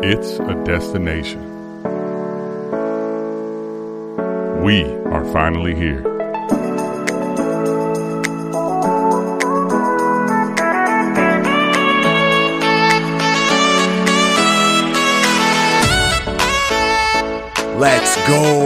It's a destination. We are finally here. Let's go.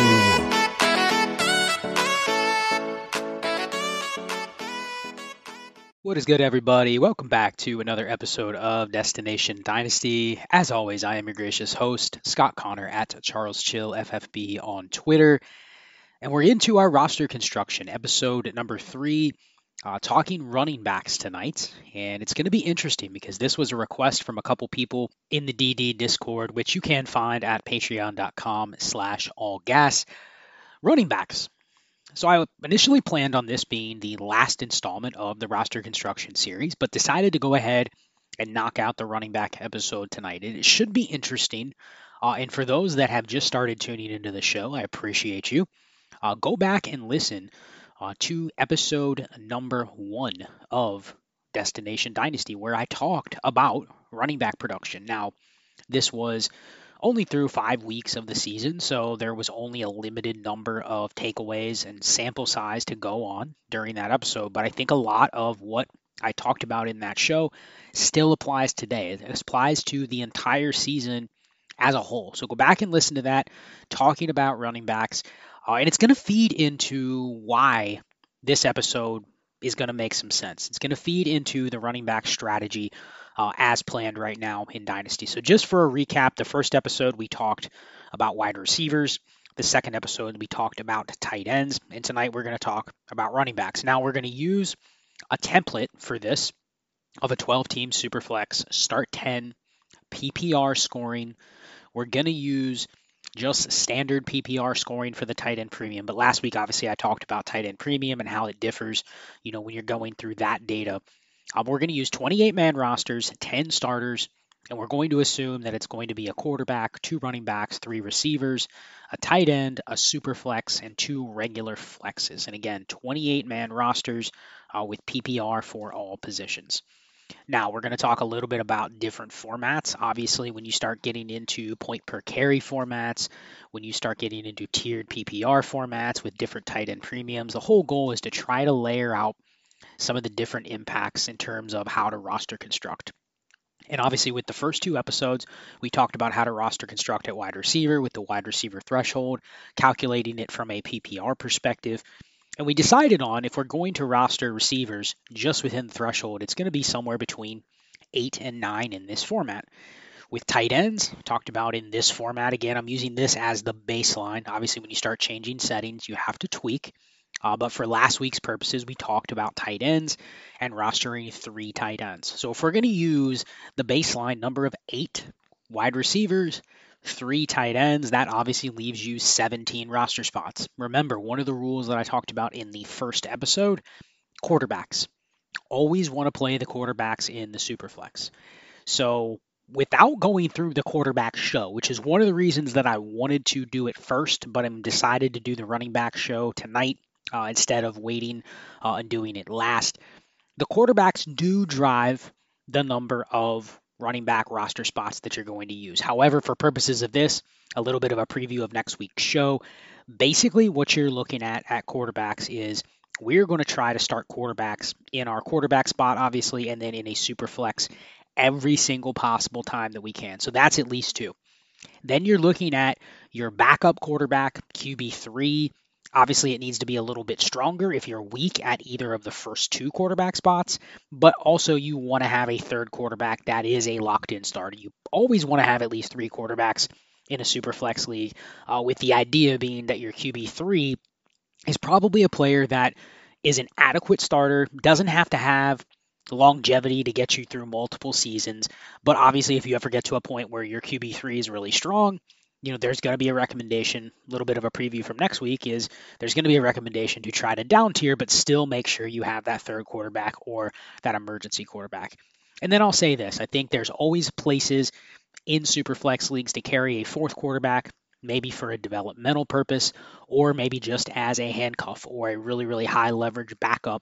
What is good, everybody? Welcome back to another episode of Destination Dynasty. As always, I am your gracious host, Scott Connor at Charles Chill FFB on Twitter. And we're into our roster construction, episode number 3, talking running backs tonight. And it's going to be interesting because this was a request from a couple people in the DD Discord, which you can find at patreon.com/allgas. Running backs. So I initially planned on this being the last installment of the roster construction series, but decided to go ahead and knock out the running back episode tonight. It should be interesting. And for those that have just started tuning into the show, I appreciate you. Go back and listen to episode number 1 of Destination Dynasty, where I talked about running back production. Now, this was only through 5 weeks of the season, so there was only a limited number of takeaways and sample size to go on during that episode. But I think a lot of what I talked about in that show still applies today. It applies to the entire season as a whole. So go back and listen to that, talking about running backs. And it's going to feed into why this episode is going to make some sense. It's going to feed into the running back strategy as planned right now in Dynasty. So just for a recap, the first episode we talked about wide receivers. The second episode we talked about tight ends. And tonight we're going to talk about running backs. Now we're going to use a template for this of a 12-team Superflex Start 10 PPR scoring. We're going to use just standard PPR scoring for the tight end premium. But last week, obviously, I talked about tight end premium and how it differs, when you're going through that data. We're going to use 28-man rosters, 10 starters, and we're going to assume that it's going to be a quarterback, 2 running backs, 3 receivers, a tight end, a super flex, and 2 regular flexes. And again, 28-man rosters with PPR for all positions. Now, we're going to talk a little bit about different formats. Obviously, when you start getting into point per carry formats, when you start getting into tiered PPR formats with different tight end premiums, the whole goal is to try to layer out some of the different impacts in terms of how to roster construct. And obviously with the first 2 episodes, we talked about how to roster construct at wide receiver with the wide receiver threshold, calculating it from a PPR perspective. And we decided on if we're going to roster receivers just within the threshold, it's going to be somewhere between 8 and 9 in this format. With tight ends, talked about in this format, again, I'm using this as the baseline. Obviously, when you start changing settings, you have to tweak. But for last week's purposes, we talked about tight ends and rostering 3 tight ends. So if we're going to use the baseline number of 8 wide receivers, 3 tight ends, that obviously leaves you 17 roster spots. Remember, one of the rules that I talked about in the first episode, quarterbacks. Always want to play the quarterbacks in the Superflex. So without going through the quarterback show, which is one of the reasons that I wanted to do it first, but I'm decided to do the running back show tonight, instead of waiting and doing it last. The quarterbacks do drive the number of running back roster spots that you're going to use. However, for purposes of this, a little bit of a preview of next week's show. Basically, what you're looking at quarterbacks is we're going to try to start quarterbacks in our quarterback spot, obviously, and then in a super flex every single possible time that we can. So that's at least 2. Then you're looking at your backup quarterback, QB3. Obviously, it needs to be a little bit stronger if you're weak at either of the first 2 quarterback spots, but also you want to have a third quarterback that is a locked-in starter. You always want to have at least 3 quarterbacks in a super flex league, with the idea being that your QB3 is probably a player that is an adequate starter, doesn't have to have longevity to get you through multiple seasons, but obviously if you ever get to a point where your QB3 is really strong, there's going to be a recommendation, a little bit of a preview from next week is there's going to be a recommendation to try to down tier, but still make sure you have that third quarterback or that emergency quarterback. And then I'll say this, I think there's always places in Superflex leagues to carry a 4th quarterback, maybe for a developmental purpose, or maybe just as a handcuff or a really, really high leverage backup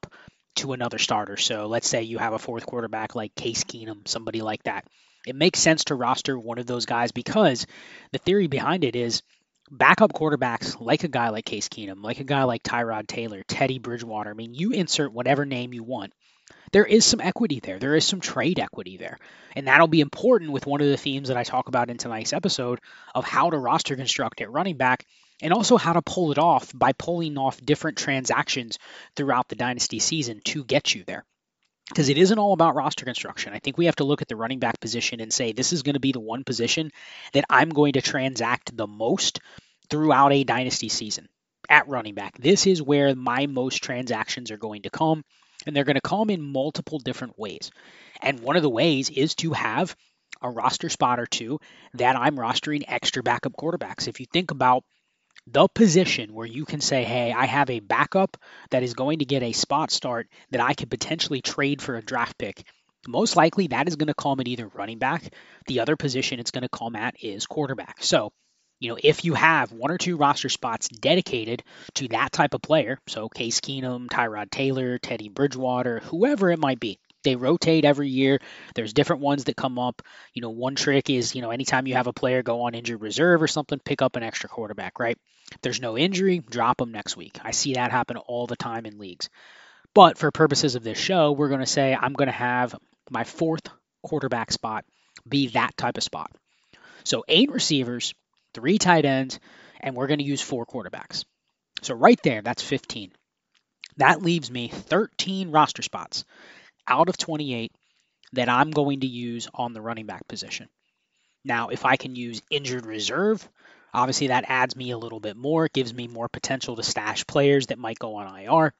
to another starter. So let's say you have a fourth quarterback like Case Keenum, somebody like that. It makes sense to roster one of those guys because the theory behind it is backup quarterbacks like a guy like Case Keenum, like a guy like Tyrod Taylor, Teddy Bridgewater. I mean, you insert whatever name you want. There is some equity there. There is some trade equity there. And that'll be important with one of the themes that I talk about in tonight's episode of how to roster construct at running back and also how to pull it off by pulling off different transactions throughout the dynasty season to get you there. Because it isn't all about roster construction. I think we have to look at the running back position and say this is going to be the one position that I'm going to transact the most throughout a dynasty season at running back. This is where my most transactions are going to come, and they're going to come in multiple different ways. And one of the ways is to have a roster spot or two that I'm rostering extra backup quarterbacks. If you think about the position where you can say, hey, I have a backup that is going to get a spot start that I could potentially trade for a draft pick, most likely that is going to come at either running back. The other position it's going to come at is quarterback. So, if you have one or two roster spots dedicated to that type of player, so Case Keenum, Tyrod Taylor, Teddy Bridgewater, whoever it might be, they rotate every year. There's different ones that come up. One trick is, anytime you have a player go on injured reserve or something, pick up an extra quarterback, right? If there's no injury, drop them next week. I see that happen all the time in leagues. But for purposes of this show, we're going to say I'm going to have my fourth quarterback spot be that type of spot. So 8 receivers, 3 tight ends, and we're going to use 4 quarterbacks. So right there, that's 15. That leaves me 13 roster spots out of 28 that I'm going to use on the running back position. Now, if I can use injured reserve, obviously that adds me a little bit more. It gives me more potential to stash players that might go on IR.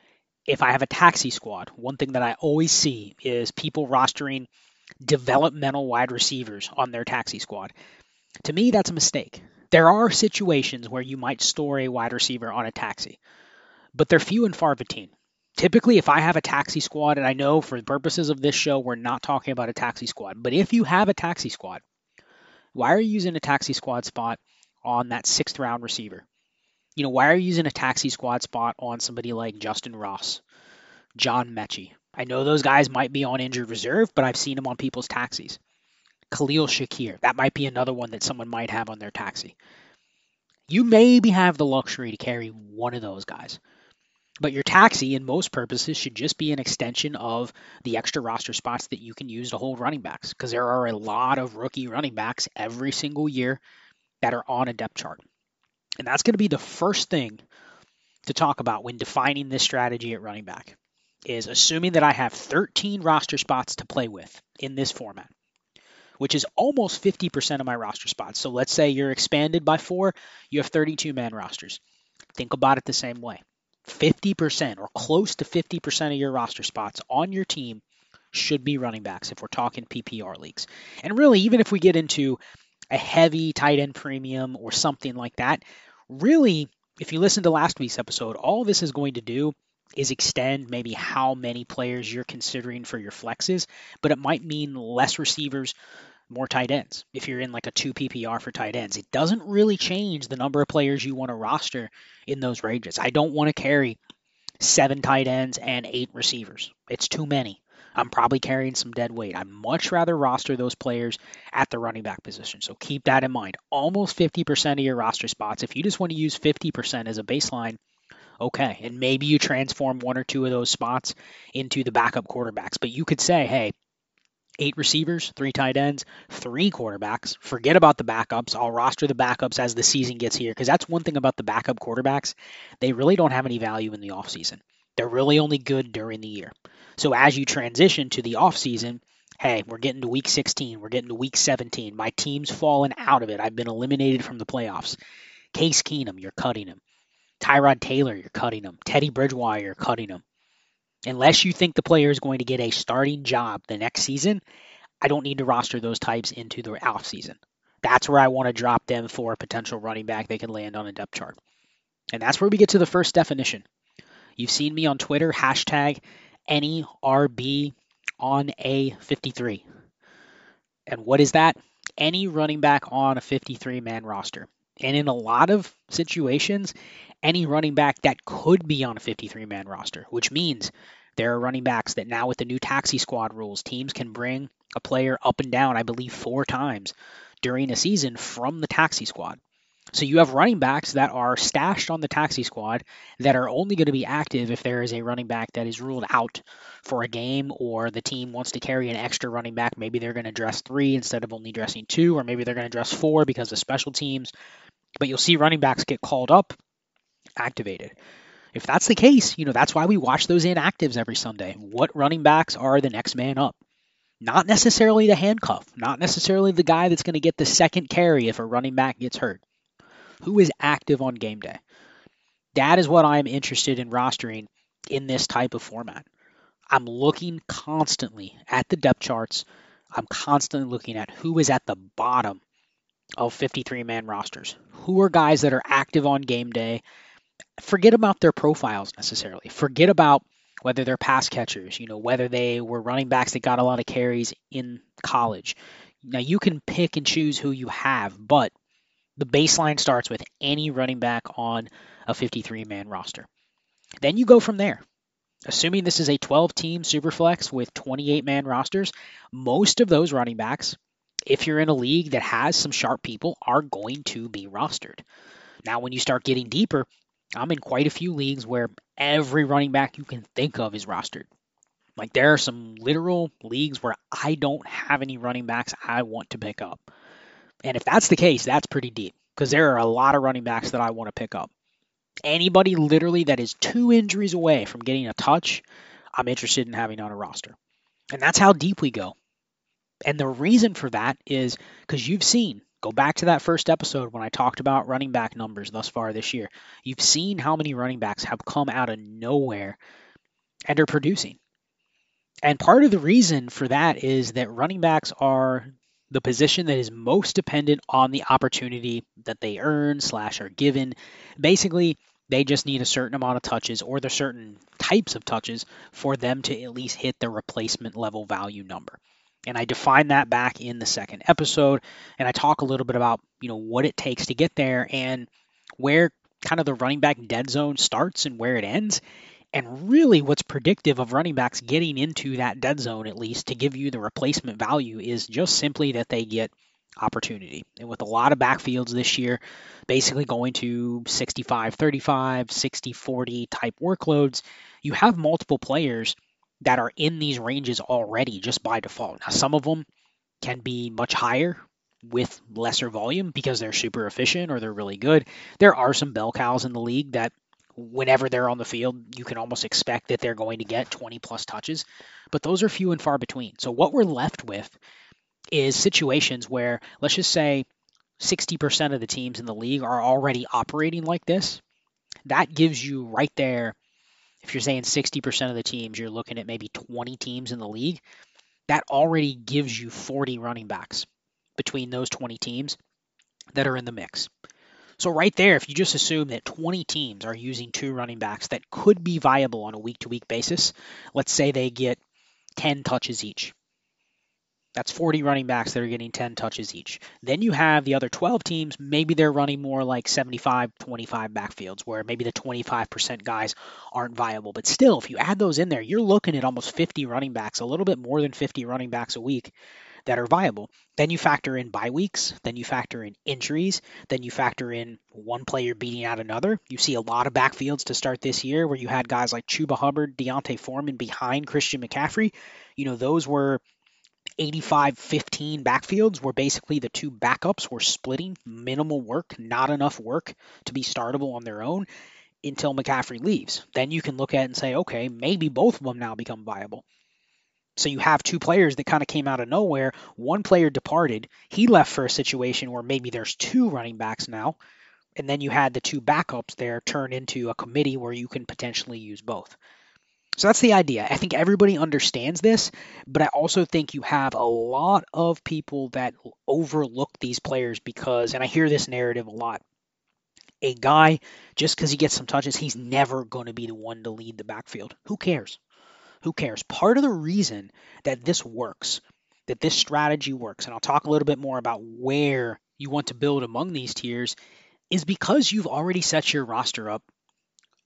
If I have a taxi squad, one thing that I always see is people rostering developmental wide receivers on their taxi squad. To me, that's a mistake. There are situations where you might store a wide receiver on a taxi, but they're few and far between. Typically, if I have a taxi squad, and I know for the purposes of this show, we're not talking about a taxi squad, but if you have a taxi squad, why are you using a taxi squad spot on that 6th round receiver? Why are you using a taxi squad spot on somebody like Justin Ross, John Mechie? I know those guys might be on injured reserve, but I've seen them on people's taxis. Khalil Shakir, that might be another one that someone might have on their taxi. You maybe have the luxury to carry one of those guys. But your taxi, in most purposes, should just be an extension of the extra roster spots that you can use to hold running backs, because there are a lot of rookie running backs every single year that are on a depth chart. And that's going to be the first thing to talk about when defining this strategy at running back, is assuming that I have 13 roster spots to play with in this format, which is almost 50% of my roster spots. So let's say you're expanded by 4, you have 32-man rosters. Think about it the same way. 50% or close to 50% of your roster spots on your team should be running backs if we're talking PPR leagues. And really, even if we get into a heavy tight end premium or something like that, really, if you listen to last week's episode, all this is going to do is extend maybe how many players you're considering for your flexes, but it might mean less receivers, more tight ends. If you're in like a 2 PPR for tight ends, it doesn't really change the number of players you want to roster in those ranges. I don't want to carry 7 tight ends and 8 receivers. It's too many. I'm probably carrying some dead weight. I'd much rather roster those players at the running back position. So keep that in mind. Almost 50% of your roster spots. If you just want to use 50% as a baseline, okay. And maybe you transform 1 or 2 of those spots into the backup quarterbacks. But you could say, hey, 8 receivers, 3 tight ends, 3 quarterbacks. Forget about the backups. I'll roster the backups as the season gets here, because that's one thing about the backup quarterbacks. They really don't have any value in the offseason. They're really only good during the year. So as you transition to the offseason, hey, we're getting to week 16. We're getting to week 17. My team's fallen out of it. I've been eliminated from the playoffs. Case Keenum, you're cutting him. Tyrod Taylor, you're cutting him. Teddy Bridgewater, you're cutting him. Unless you think the player is going to get a starting job the next season, I don't need to roster those types into the offseason. That's where I want to drop them for a potential running back they can land on a depth chart. And that's where we get to the first definition. You've seen me on Twitter, hashtag NERB on a 53. And what is that? Any running back on a 53-man roster. And in a lot of situations, any running back that could be on a 53-man roster, which means There are running backs that now with the new taxi squad rules, teams can bring a player up and down, I believe, 4 times during a season from the taxi squad. So you have running backs that are stashed on the taxi squad that are only going to be active if there is a running back that is ruled out for a game, or the team wants to carry an extra running back. Maybe they're going to dress 3 instead of only dressing 2, or maybe they're going to dress 4 because of special teams. But you'll see running backs get called up, activated. If that's the case, that's why we watch those inactives every Sunday. What running backs are the next man up? Not necessarily the handcuff, not necessarily the guy that's going to get the second carry if a running back gets hurt. Who is active on game day? That is what I'm interested in rostering in this type of format. I'm looking constantly at the depth charts. I'm constantly looking at who is at the bottom of 53-man rosters. Who are guys that are active on game day? Forget about their profiles necessarily. Forget about whether they're pass catchers, whether they were running backs that got a lot of carries in college. Now, you can pick and choose who you have, but the baseline starts with any running back on a 53-man roster. Then you go from there. Assuming this is a 12-team Superflex with 28-man rosters, most of those running backs, if you're in a league that has some sharp people, are going to be rostered. Now, when you start getting deeper, I'm in quite a few leagues where every running back you can think of is rostered. Like, there are some literal leagues where I don't have any running backs I want to pick up. And if that's the case, that's pretty deep, because there are a lot of running backs that I want to pick up. Anybody literally that is 2 injuries away from getting a touch, I'm interested in having on a roster. And that's how deep we go. And the reason for that is because you've seen, go back to that first episode when I talked about running back numbers thus far this year. You've seen how many running backs have come out of nowhere and are producing. And part of the reason for that is that running backs are the position that is most dependent on the opportunity that they earn / are given. Basically, they just need a certain amount of touches, or the certain types of touches, for them to at least hit the replacement level value number. And I define that back in the second episode, and I talk a little bit about, what it takes to get there and where kind of the running back dead zone starts and where it ends. And really what's predictive of running backs getting into that dead zone, at least to give you the replacement value, is just simply that they get opportunity. And with a lot of backfields this year, basically going to 65-35, 60-40 type workloads, you have multiple players that are in these ranges already just by default. Now, some of them can be much higher with lesser volume because they're super efficient or they're really good. There are some bell cows in the league that whenever they're on the field, you can almost expect that they're going to get 20 plus touches, but those are few and far between. So what we're left with is situations where, let's just say 60% of the teams in the league are already operating like this. That gives you right there, if you're saying 60% of the teams, you're looking at maybe 20 teams in the league. That already gives you 40 running backs between those 20 teams that are in the mix. So right there, if you just assume that 20 teams are using 2 running backs that could be viable on a week-to-week basis, let's say they get 10 touches each. That's 40 running backs that are getting 10 touches each. Then you have the other 12 teams, maybe they're running more like 75-25 backfields, where maybe the 25% guys aren't viable. But still, if you add those in there, you're looking at almost 50 running backs, a little bit more than 50 running backs a week that are viable. Then you factor in bye weeks, then you factor in injuries, then you factor in one player beating out another. You see a lot of backfields to start this year where you had guys like Chuba Hubbard, Deontay Foreman behind Christian McCaffrey. Those were 85-15 backfields where basically the 2 backups were splitting minimal work, not enough work to be startable on their own until McCaffrey leaves. Then you can look at it and say, okay, maybe both of them now become viable. So you have 2 players that kind of came out of nowhere. One player departed. He left for a situation where maybe there's 2 running backs now. And then you had the 2 backups there turn into a committee where you can potentially use both. So that's the idea. I think everybody understands this, but I also think you have a lot of people that overlook these players because, and I hear this narrative a lot, a guy, just because he gets some touches, he's never going to be the one to lead the backfield. Who cares? Who cares? Part of the reason that this works, that this strategy works, and I'll talk a little bit more about where you want to build among these tiers, is because you've already set your roster up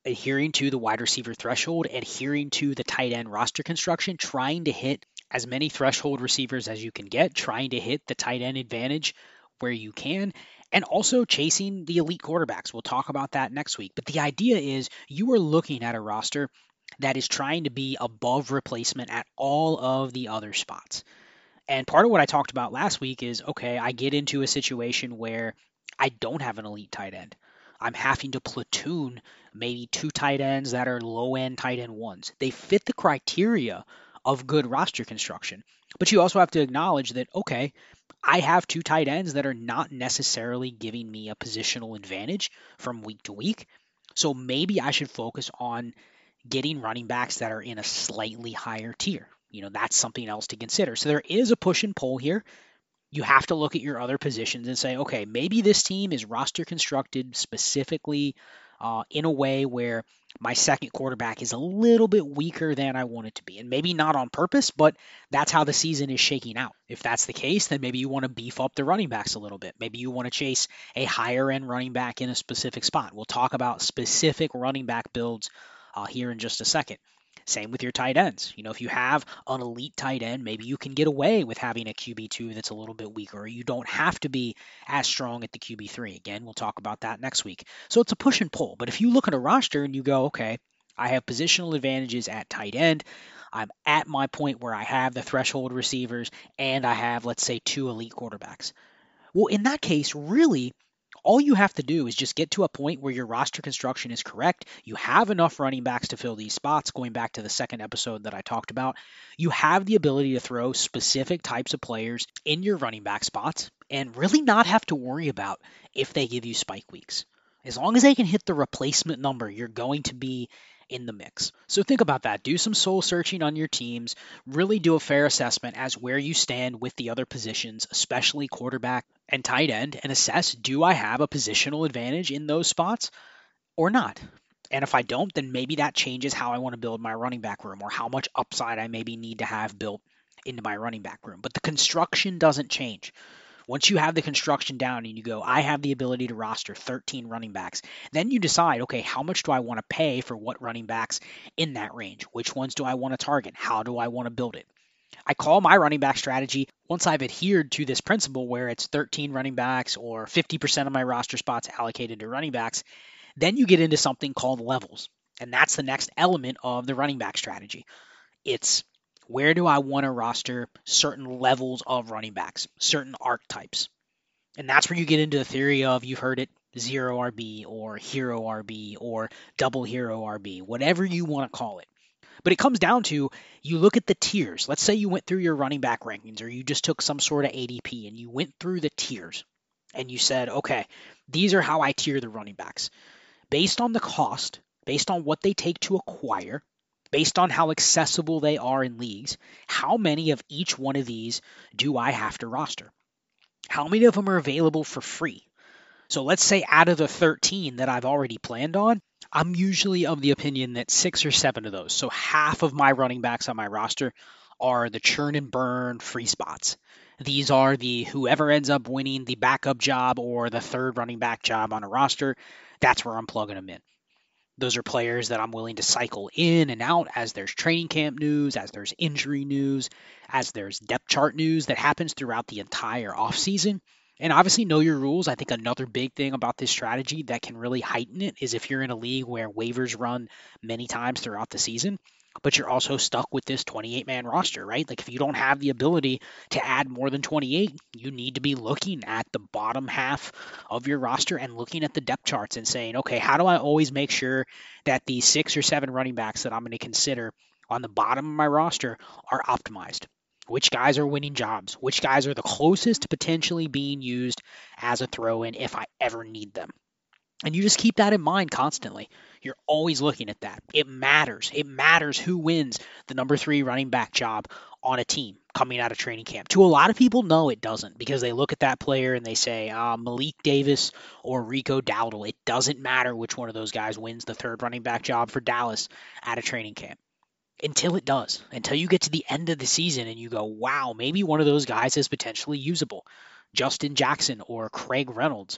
adhering to the wide receiver threshold, adhering to the tight end roster construction, trying to hit as many threshold receivers as you can get, trying to hit the tight end advantage where you can, and also chasing the elite quarterbacks. We'll talk about that next week. But the idea is you are looking at a roster that is trying to be above replacement at all of the other spots. And part of what I talked about last week is okay, I get into a situation where I don't have an elite tight end. I'm having to platoon maybe two tight ends that are low end tight end ones. They fit the criteria of good roster construction. But you also have to acknowledge that, okay, I have two tight ends that are not necessarily giving me a positional advantage from week to week. So maybe I should focus on getting running backs that are in a slightly higher tier. That's something else to consider. So there is a push and pull here. You have to look at your other positions and say, okay, maybe this team is roster constructed specifically in a way where my second quarterback is a little bit weaker than I want it to be. And maybe not on purpose, but that's how the season is shaking out. If that's the case, then maybe you want to beef up the running backs a little bit. Maybe you want to chase a higher end running back in a specific spot. We'll talk about specific running back builds here in just a second. Same with your tight ends. If you have an elite tight end, maybe you can get away with having a QB2 that's a little bit weaker, or you don't have to be as strong at the QB3. Again, we'll talk about that next week. So it's a push and pull. But if you look at a roster and you go, okay, I have positional advantages at tight end, I'm at my point where I have the threshold receivers, and I have, let's say, two elite quarterbacks. Well, in that case, really, all you have to do is just get to a point where your roster construction is correct. You have enough running backs to fill these spots. Going back to the second episode that I talked about, you have the ability to throw specific types of players in your running back spots and really not have to worry about if they give you spike weeks. As long as they can hit the replacement number, you're going to be in the mix. So think about that. Do some soul searching on your teams. Really do a fair assessment as where you stand with the other positions, especially quarterback and tight end, and assess, do I have a positional advantage in those spots or not? And if I don't, then maybe that changes how I want to build my running back room or how much upside I maybe need to have built into my running back room. But the construction doesn't change. Once you have the construction down and you go, I have the ability to roster 13 running backs, then you decide, okay, how much do I want to pay for what running backs in that range? Which ones do I want to target? How do I want to build it? I call my running back strategy, once I've adhered to this principle where it's 13 running backs or 50% of my roster spots allocated to running backs, then you get into something called levels. And that's the next element of the running back strategy. It's where do I want to roster certain levels of running backs, certain archetypes. And that's where you get into the theory of, you've heard it, zero RB or hero RB or double hero RB, whatever you want to call it. But it comes down to, you look at the tiers. Let's say you went through your running back rankings, or you just took some sort of ADP and you went through the tiers and you said, okay, these are how I tier the running backs. Based on the cost, based on what they take to acquire, based on how accessible they are in leagues, how many of each one of these do I have to roster? How many of them are available for free? So let's say out of the 13 that I've already planned on, I'm usually of the opinion that 6 or 7 of those, so half of my running backs on my roster, are the churn and burn free spots. These are the whoever ends up winning the backup job or the third running back job on a roster, that's where I'm plugging them in. Those are players that I'm willing to cycle in and out as there's training camp news, as there's injury news, as there's depth chart news that happens throughout the entire offseason. And obviously, know your rules. I think another big thing about this strategy that can really heighten it is if you're in a league where waivers run many times throughout the season, but you're also stuck with this 28-man roster, right? Like if you don't have the ability to add more than 28, you need to be looking at the bottom half of your roster and looking at the depth charts and saying, okay, how do I always make sure that the 6 or 7 running backs that I'm going to consider on the bottom of my roster are optimized? Which guys are winning jobs? Which guys are the closest to potentially being used as a throw-in if I ever need them? And you just keep that in mind constantly. You're always looking at that. It matters. It matters who wins the number 3 running back job on a team coming out of training camp. To a lot of people, no, it doesn't, because they look at that player and they say, Malik Davis or Rico Dowdle. It doesn't matter which one of those guys wins the 3rd running back job for Dallas out of training camp. Until it does. Until you get to the end of the season and you go, wow, maybe one of those guys is potentially usable. Justin Jackson or Craig Reynolds.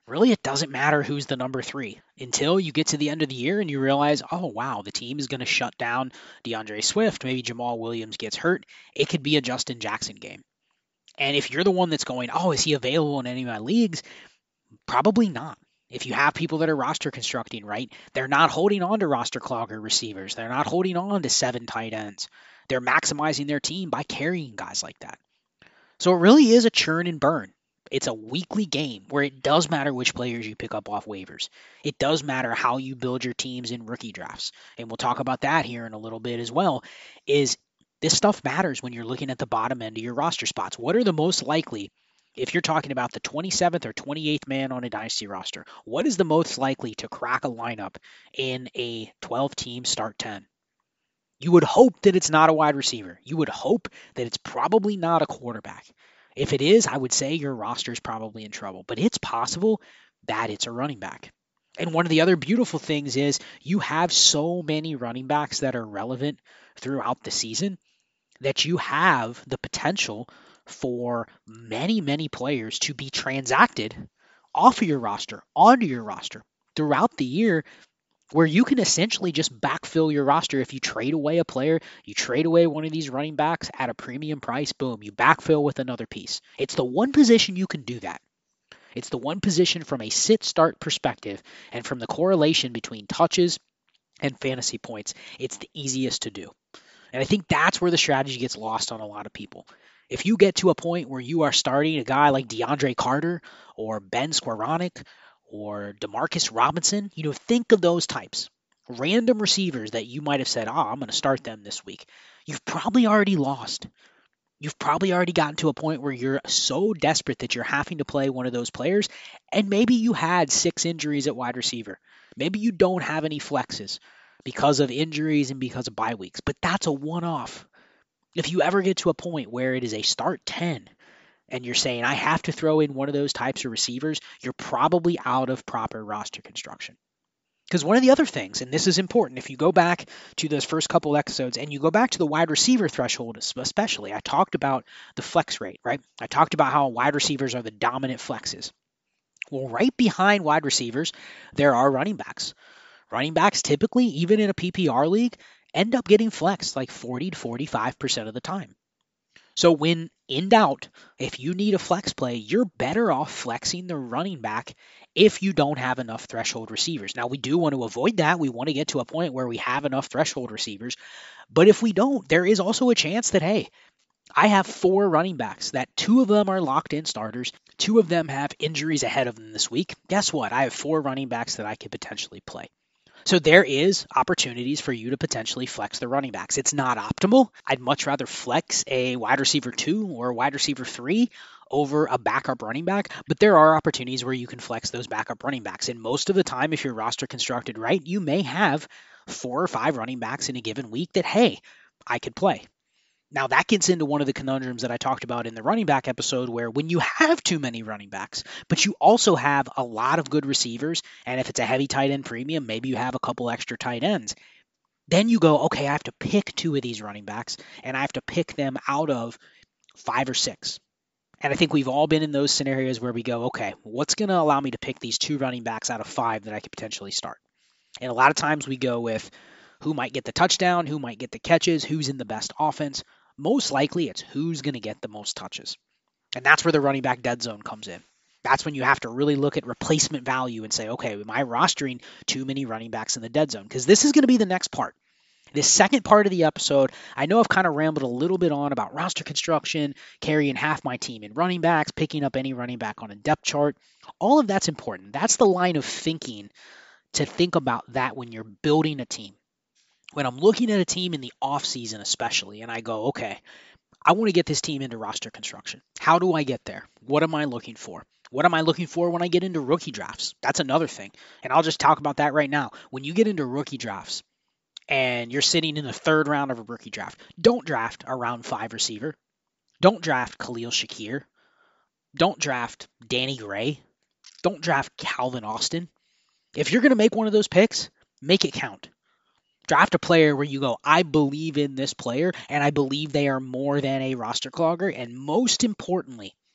really it doesn't matter who's the number 3 until you get to the end of the year and you realize, oh, wow, the team is going to shut down DeAndre Swift. Maybe Jamal Williams gets hurt. It could be a Justin Jackson game. And if you're the one that's going, oh, is he available in any of my leagues? Probably not. If you have people that are roster constructing, right, they're not holding on to roster clogger receivers. They're not holding on to 7 tight ends. They're maximizing their team by carrying guys like that. So it really is a churn and burn. It's a weekly game where it does matter which players you pick up off waivers. It does matter how you build your teams in rookie drafts. And we'll talk about that here in a little bit as well. Is this stuff matters when you're looking at the bottom end of your roster spots. What are the most likely, if you're talking about the 27th or 28th man on a dynasty roster, what is the most likely to crack a lineup in a 12-team start 10? You would hope that it's not a wide receiver. You would hope that it's probably not a quarterback. If it is, I would say your roster is probably in trouble. But it's possible that it's a running back. And one of the other beautiful things is you have so many running backs that are relevant throughout the season that you have the potential for many, many players to be transacted off of your roster, onto your roster throughout the year, where you can essentially just backfill your roster. If you trade away a player, you trade away one of these running backs at a premium price, boom, you backfill with another piece. It's the one position you can do that. It's the one position from a sit-start perspective and from the correlation between touches and fantasy points, it's the easiest to do. And I think that's where the strategy gets lost on a lot of people. If you get to a point where you are starting a guy like DeAndre Carter or Ben Skowronek or Demarcus Robinson, think of those types. Random receivers that you might have said, I'm going to start them this week. You've probably already lost. You've probably already gotten to a point where you're so desperate that you're having to play one of those players, and maybe you had 6 injuries at wide receiver. Maybe you don't have any flexes because of injuries and because of bye weeks, but that's a one-off. If you ever get to a point where it is a start 10 and you're saying, I have to throw in one of those types of receivers, you're probably out of proper roster construction. Because one of the other things, and this is important, if you go back to those first couple episodes and you go back to the wide receiver threshold especially, I talked about the flex rate, right? I talked about how wide receivers are the dominant flexes. Well, right behind wide receivers, there are running backs. Running backs typically, even in a PPR league, end up getting flexed like 40 to 45% of the time. So when in doubt, if you need a flex play, you're better off flexing the running back if you don't have enough threshold receivers. Now, we do want to avoid that. We want to get to a point where we have enough threshold receivers. But if we don't, there is also a chance that, hey, I have 4 running backs that 2 of them are locked in starters. 2 of them have injuries ahead of them this week. Guess what? I have 4 running backs that I could potentially play. So there is opportunities for you to potentially flex the running backs. It's not optimal. I'd much rather flex a wide receiver 2 or a wide receiver 3 over a backup running back, but there are opportunities where you can flex those backup running backs. And most of the time, if your roster constructed right, you may have 4 or 5 running backs in a given week that, hey, I could play. Now, that gets into one of the conundrums that I talked about in the running back episode, where when you have too many running backs, but you also have a lot of good receivers, and if it's a heavy tight end premium, maybe you have a couple extra tight ends, then you go, okay, I have to pick 2 of these running backs, and I have to pick them out of 5 or 6. And I think we've all been in those scenarios where we go, okay, what's going to allow me to pick these 2 running backs out of 5 that I could potentially start? And a lot of times we go with who might get the touchdown, who might get the catches, who's in the best offense. Most likely it's who's going to get the most touches. And that's where the running back dead zone comes in. That's when you have to really look at replacement value and say, okay, am I rostering too many running backs in the dead zone? Because this is going to be the next part. This second part of the episode, I know I've kind of rambled a little bit on about roster construction, carrying half my team in running backs, picking up any running back on a depth chart. All of that's important. That's the line of thinking to think about that when you're building a team. When I'm looking at a team in the offseason especially, and I go, okay, I want to get this team into roster construction. How do I get there? What am I looking for? What am I looking for when I get into rookie drafts? That's another thing. And I'll just talk about that right now. When you get into rookie drafts and you're sitting in the 3rd round of a rookie draft, don't draft a round 5 receiver. Don't draft Khalil Shakir. Don't draft Danny Gray. Don't draft Calvin Austin. If you're going to make one of those picks, make it count. Draft a player where you go, I believe in this player, and I believe they are more than a roster clogger. And most importantly,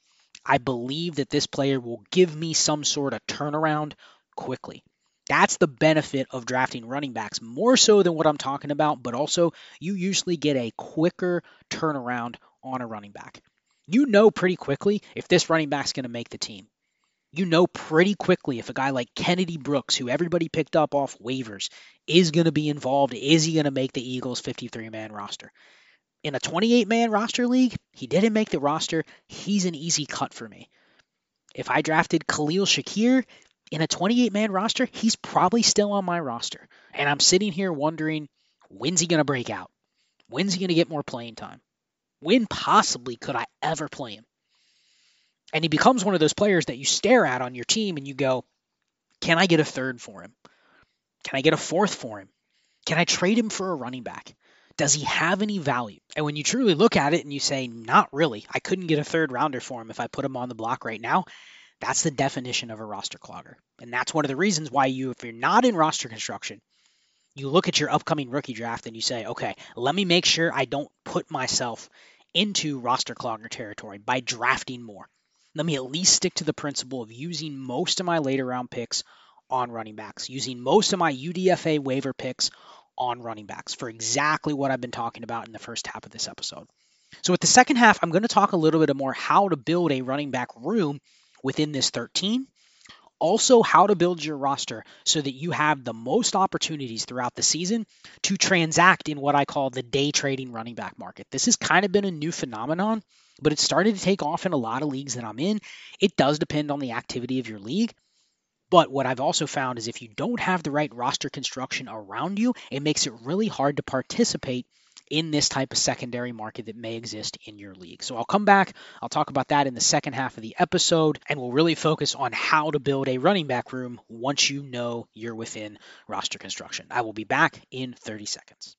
I believe that this player will give me some sort of turnaround quickly. That's the benefit of drafting running backs, more so than what I'm talking about, but also you usually get a quicker turnaround on a running back. You know pretty quickly if this running back's going to make the team. You know pretty quickly if a guy like Kennedy Brooks, who everybody picked up off waivers, is going to be involved. Is he going to make the Eagles' 53-man roster? In a 28-man roster league, he didn't make the roster. He's an easy cut for me. If I drafted Khalil Shakir in a 28-man roster, he's probably still on my roster. And I'm sitting here wondering, when's he going to break out? When's he going to get more playing time? When possibly could I ever play him? And he becomes one of those players that you stare at on your team and you go, can I get a third for him? Can I get a fourth for him? Can I trade him for a running back? Does he have any value? And when you truly look at it and you say, not really, I couldn't get a third rounder for him if I put him on the block right now, that's the definition of a roster clogger. And that's one of the reasons why if you're not in roster construction, you look at your upcoming rookie draft and you say, okay, let me make sure I don't put myself into roster clogger territory by drafting more. Let me at least stick to the principle of using most of my later round picks on running backs, using most of my UDFA waiver picks on running backs for exactly what I've been talking about in the first half of this episode. So with the second half, I'm going to talk a little bit more how to build a running back room within this 13. Also, how to build your roster so that you have the most opportunities throughout the season to transact in what I call the day trading running back market. This has kind of been a new phenomenon, but it's started to take off in a lot of leagues that I'm in. It does depend on the activity of your league. But what I've also found is if you don't have the right roster construction around you, it makes it really hard to participate in this type of secondary market that may exist in your league. So I'll come back, I'll talk about that in the second half of the episode, and we'll really focus on how to build a running back room once you know you're within roster construction. I will be back in 30 seconds.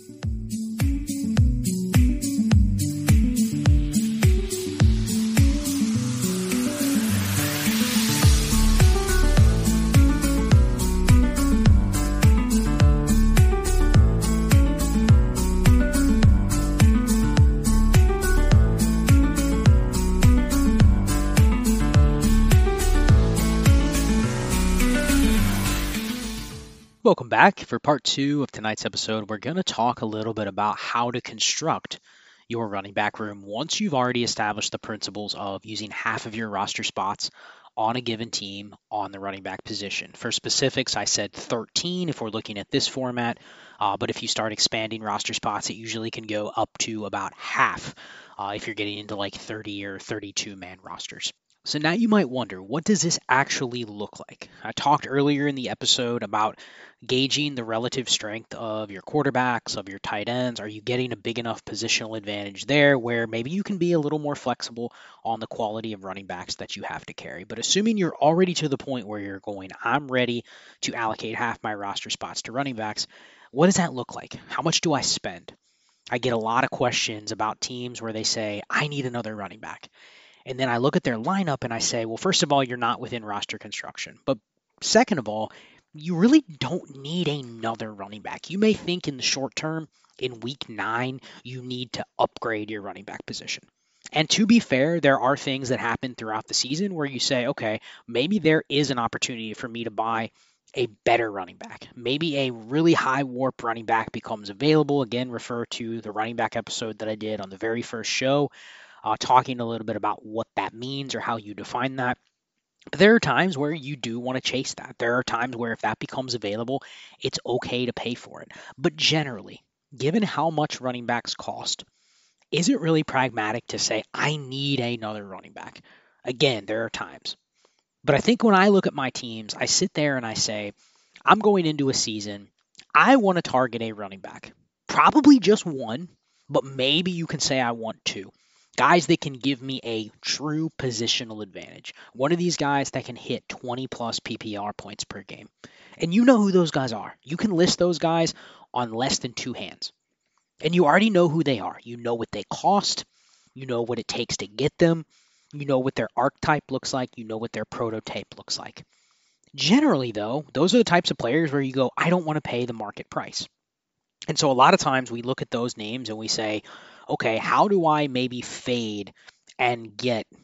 Welcome back. For part 2 of tonight's episode, we're going to talk a little bit about how to construct your running back room once you've already established the principles of using half of your roster spots on a given team on the running back position. For specifics, I said 13 if we're looking at this format, but if you start expanding roster spots, it usually can go up to about half if you're getting into like 30 or 32-man rosters. So now you might wonder, what does this actually look like? I talked earlier in the episode about gauging the relative strength of your quarterbacks, of your tight ends. Are you getting a big enough positional advantage there where maybe you can be a little more flexible on the quality of running backs that you have to carry? But assuming you're already to the point where you're going, I'm ready to allocate half my roster spots to running backs, what does that look like? How much do I spend? I get a lot of questions about teams where they say, I need another running back. And then I look at their lineup and I say, well, first of all, you're not within roster construction. But second of all, you really don't need another running back. You may think in the short term, in week 9, you need to upgrade your running back position. And to be fair, there are things that happen throughout the season where you say, okay, maybe there is an opportunity for me to buy a better running back. Maybe a really high warp running back becomes available. Again, refer to the running back episode that I did on the very first show. Talking a little bit about what that means or how you define that. But there are times where you do want to chase that. There are times where if that becomes available, it's okay to pay for it. But generally, given how much running backs cost, is it really pragmatic to say, I need another running back? Again, there are times. But I think when I look at my teams, I sit there and I say, I'm going into a season, I want to target a running back. Probably just one, but maybe you can say I want 2. Guys that can give me a true positional advantage. One of these guys that can hit 20 plus PPR points per game. And you know who those guys are. You can list those guys on less than 2 hands. And you already know who they are. You know what they cost. You know what it takes to get them. You know what their archetype looks like. You know what their prototype looks like. Generally, though, those are the types of players where you go, I don't want to pay the market price. And so a lot of times we look at those names and we say, okay, how do I maybe fade and get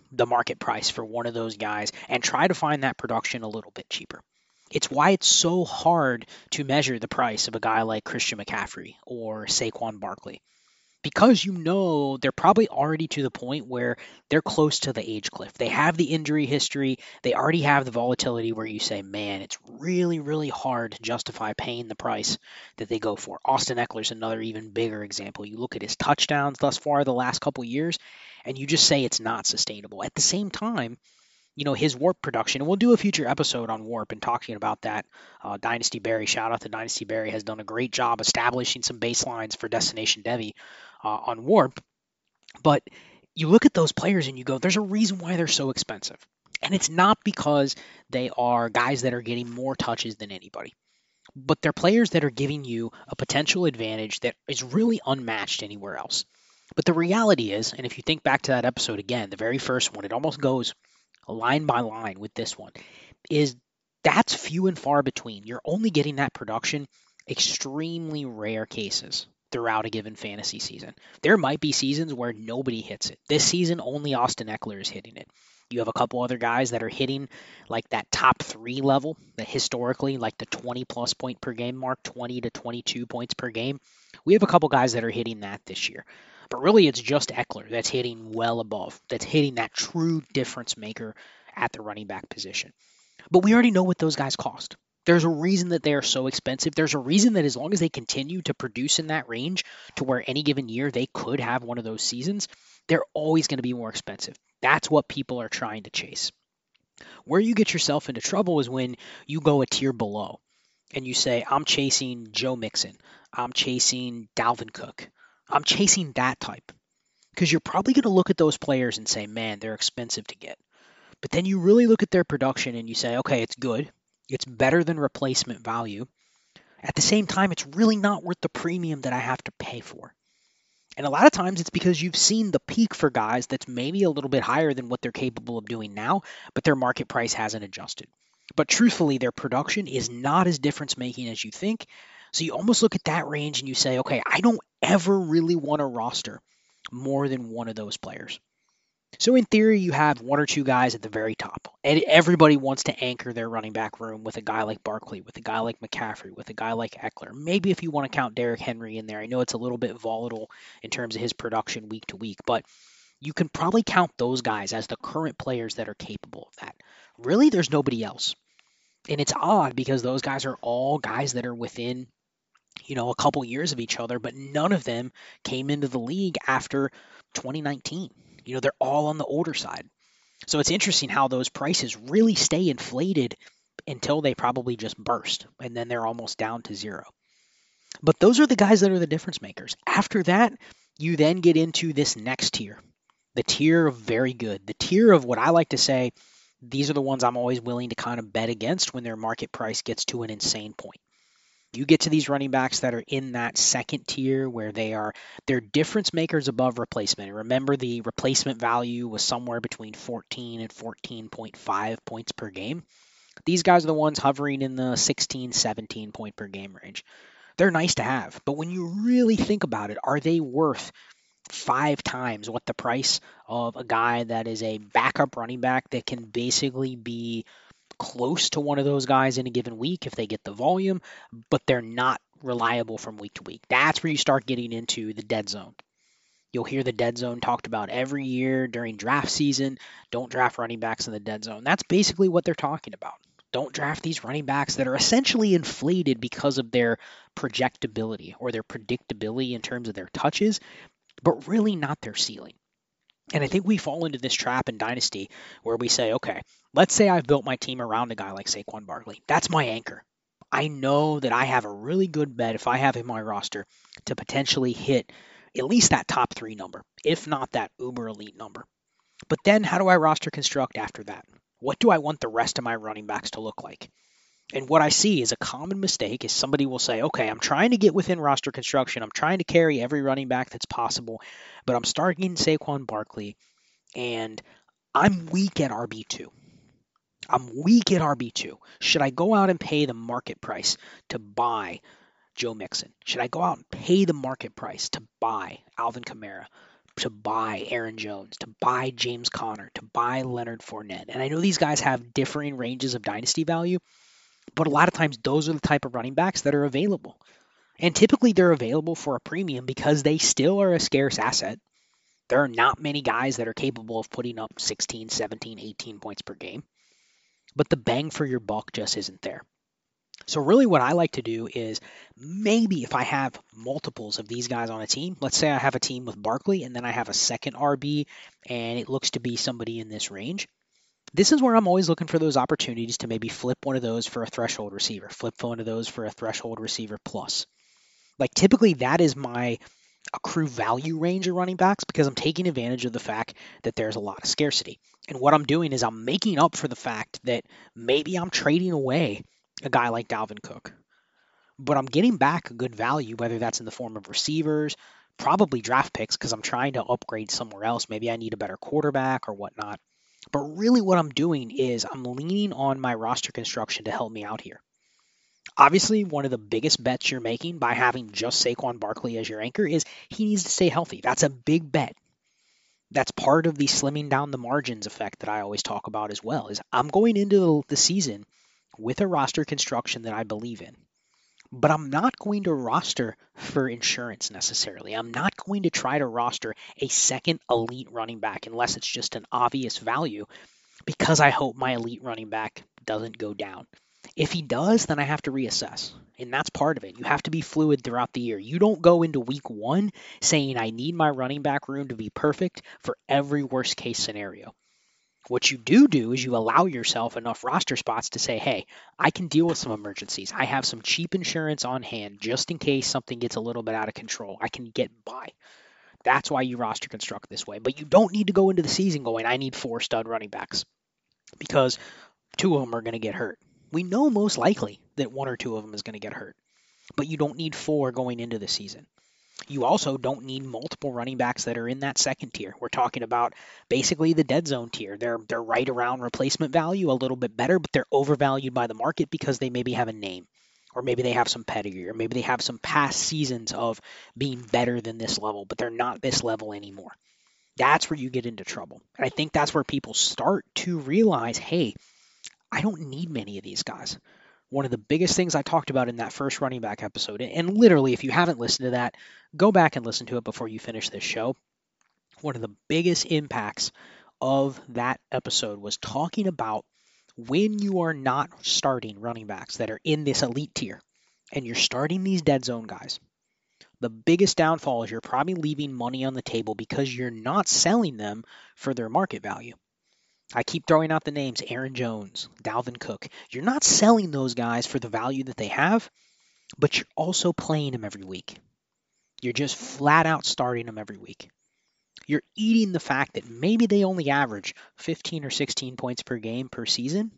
the market price for one of those guys and try to find that production a little bit cheaper. It's why it's so hard to measure the price of a guy like Christian McCaffrey or Saquon Barkley, because they're probably already to the point where they're close to the age cliff. They have the injury history. They already have the volatility where you say, man, it's really, really hard to justify paying the price that they go for. Austin Eckler's another even bigger example. You look at his touchdowns thus far the last couple years, and you just say it's not sustainable. At the same time, his warp production, and we'll do a future episode on warp and talking about that. Dynasty Barry, shout out to Dynasty Barry, has done a great job establishing some baselines for Destination Devy on warp. But you look at those players and you go, there's a reason why they're so expensive. And it's not because they are guys that are getting more touches than anybody, but they're players that are giving you a potential advantage that is really unmatched anywhere else. But the reality is, and if you think back to that episode again, the very first one, it almost goes line by line with this one, is that's few and far between. You're only getting that production extremely rare cases throughout a given fantasy season. There might be seasons where nobody hits it. This season, only Austin Eckler is hitting it. You have a couple other guys that are hitting like that top 3 level, that historically like the 20 plus point per game mark, 20 to 22 points per game. We have a couple guys that are hitting that this year. But really, it's just Eckler that's hitting well above, that's hitting that true difference maker at the running back position. But we already know what those guys cost. There's a reason that they are so expensive. There's a reason that as long as they continue to produce in that range to where any given year they could have one of those seasons, they're always going to be more expensive. That's what people are trying to chase. Where you get yourself into trouble is when you go a tier below and you say, I'm chasing Joe Mixon, I'm chasing Dalvin Cook, I'm chasing that type. Because you're probably going to look at those players and say, man, they're expensive to get. But then you really look at their production and you say, okay, it's good. It's better than replacement value. At the same time, it's really not worth the premium that I have to pay for. And a lot of times it's because you've seen the peak for guys that's maybe a little bit higher than what they're capable of doing now, but their market price hasn't adjusted. But truthfully, their production is not as difference making as you think. So you almost look at that range and you say, okay, I don't ever really want to roster more than one of those players. So in theory, you have one or two guys at the very top, and everybody wants to anchor their running back room with a guy like Barkley, with a guy like McCaffrey, with a guy like Eckler. Maybe if you want to count Derrick Henry in there, I know it's a little bit volatile in terms of his production week to week, but you can probably count those guys as the current players that are capable of that. Really, there's nobody else. And it's odd because those guys are all guys that are within, a couple years of each other, but none of them came into the league after 2019. They're all on the older side. So it's interesting how those prices really stay inflated until they probably just burst, and then they're almost down to zero. But those are the guys that are the difference makers. After that, you then get into this next tier, the tier of very good, the tier of what I like to say, these are the ones I'm always willing to kind of bet against when their market price gets to an insane point. You get to these running backs that are in that second tier where they're difference makers above replacement. And remember, the replacement value was somewhere between 14 and 14.5 points per game. These guys are the ones hovering in the 16, 17 point per game range. They're nice to have, but when you really think about it, are they worth 5 times what the price of a guy that is a backup running back that can basically be close to one of those guys in a given week if they get the volume, but they're not reliable from week to week? That's where you start getting into the dead zone. You'll hear the dead zone talked about every year during draft season. Don't draft running backs in the dead zone. That's basically what they're talking about. Don't draft these running backs that are essentially inflated because of their projectability or their predictability in terms of their touches, but really not their ceiling. And I think we fall into this trap in Dynasty where we say, okay, let's say I've built my team around a guy like Saquon Barkley. That's my anchor. I know that I have a really good bet if I have him on my roster to potentially hit at least that top 3 number, if not that uber elite number. But then how do I roster construct after that? What do I want the rest of my running backs to look like? And what I see is a common mistake is somebody will say, okay, I'm trying to get within roster construction. I'm trying to carry every running back that's possible, but I'm starting Saquon Barkley, and I'm weak at RB2. I'm weak at RB2. Should I go out and pay the market price to buy Joe Mixon? Should I go out and pay the market price to buy Alvin Kamara? to buy Aaron Jones, to buy James Conner, to buy Leonard Fournette. And I know these guys have differing ranges of dynasty value, but a lot of times those are the type of running backs that are available. And typically they're available for a premium because they still are a scarce asset. There are not many guys that are capable of putting up 16, 17, 18 points per game. But the bang for your buck just isn't there. So really what I like to do is maybe if I have multiples of these guys on a team, let's say I have a team with Barkley and then I have a second RB and it looks to be somebody in this range. This is where I'm always looking for those opportunities to maybe flip one of those for a threshold receiver, flip one of those for a threshold receiver plus. Like typically that is my accrue value range of running backs because I'm taking advantage of the fact that there's a lot of scarcity. And what I'm doing is I'm making up for the fact that maybe I'm trading away a guy like Dalvin Cook, but I'm getting back a good value, whether that's in the form of receivers, probably draft picks because I'm trying to upgrade somewhere else. Maybe I need a better quarterback or whatnot. But really what I'm doing is I'm leaning on my roster construction to help me out here. Obviously, one of the biggest bets you're making by having just Saquon Barkley as your anchor is he needs to stay healthy. That's a big bet. That's part of the slimming down the margins effect that I always talk about as well, is I'm going into the season with a roster construction that I believe in. But I'm not going to roster for insurance necessarily. I'm not going to try to roster a second elite running back unless it's just an obvious value because I hope my elite running back doesn't go down. If he does, then I have to reassess. And that's part of it. You have to be fluid throughout the year. You don't go into week one saying, I need my running back room to be perfect for every worst case scenario. What you do is you allow yourself enough roster spots to say, hey, I can deal with some emergencies. I have some cheap insurance on hand just in case something gets a little bit out of control. I can get by. That's why you roster construct this way. But you don't need to go into the season going, I need 4 stud running backs because 2 of them are going to get hurt. We know most likely that 1 or 2 of them is going to get hurt, but you don't need 4 going into the season. You also don't need multiple running backs that are in that second tier. We're talking about basically the dead zone tier. They're right around replacement value, a little bit better, but they're overvalued by the market because they maybe have a name, or maybe they have some pedigree, or maybe they have some past seasons of being better than this level, but they're not this level anymore. That's where you get into trouble. And I think that's where people start to realize, hey, I don't need many of these guys. One of the biggest things I talked about in that first running back episode, and literally, if you haven't listened to that, go back and listen to it before you finish this show. One of the biggest impacts of that episode was talking about when you are not starting running backs that are in this elite tier and you're starting these dead zone guys. The biggest downfall is you're probably leaving money on the table because you're not selling them for their market value. I keep throwing out the names Aaron Jones, Dalvin Cook. You're not selling those guys for the value that they have, but you're also playing them every week. You're just flat out starting them every week. You're eating the fact that maybe they only average 15 or 16 points per game per season,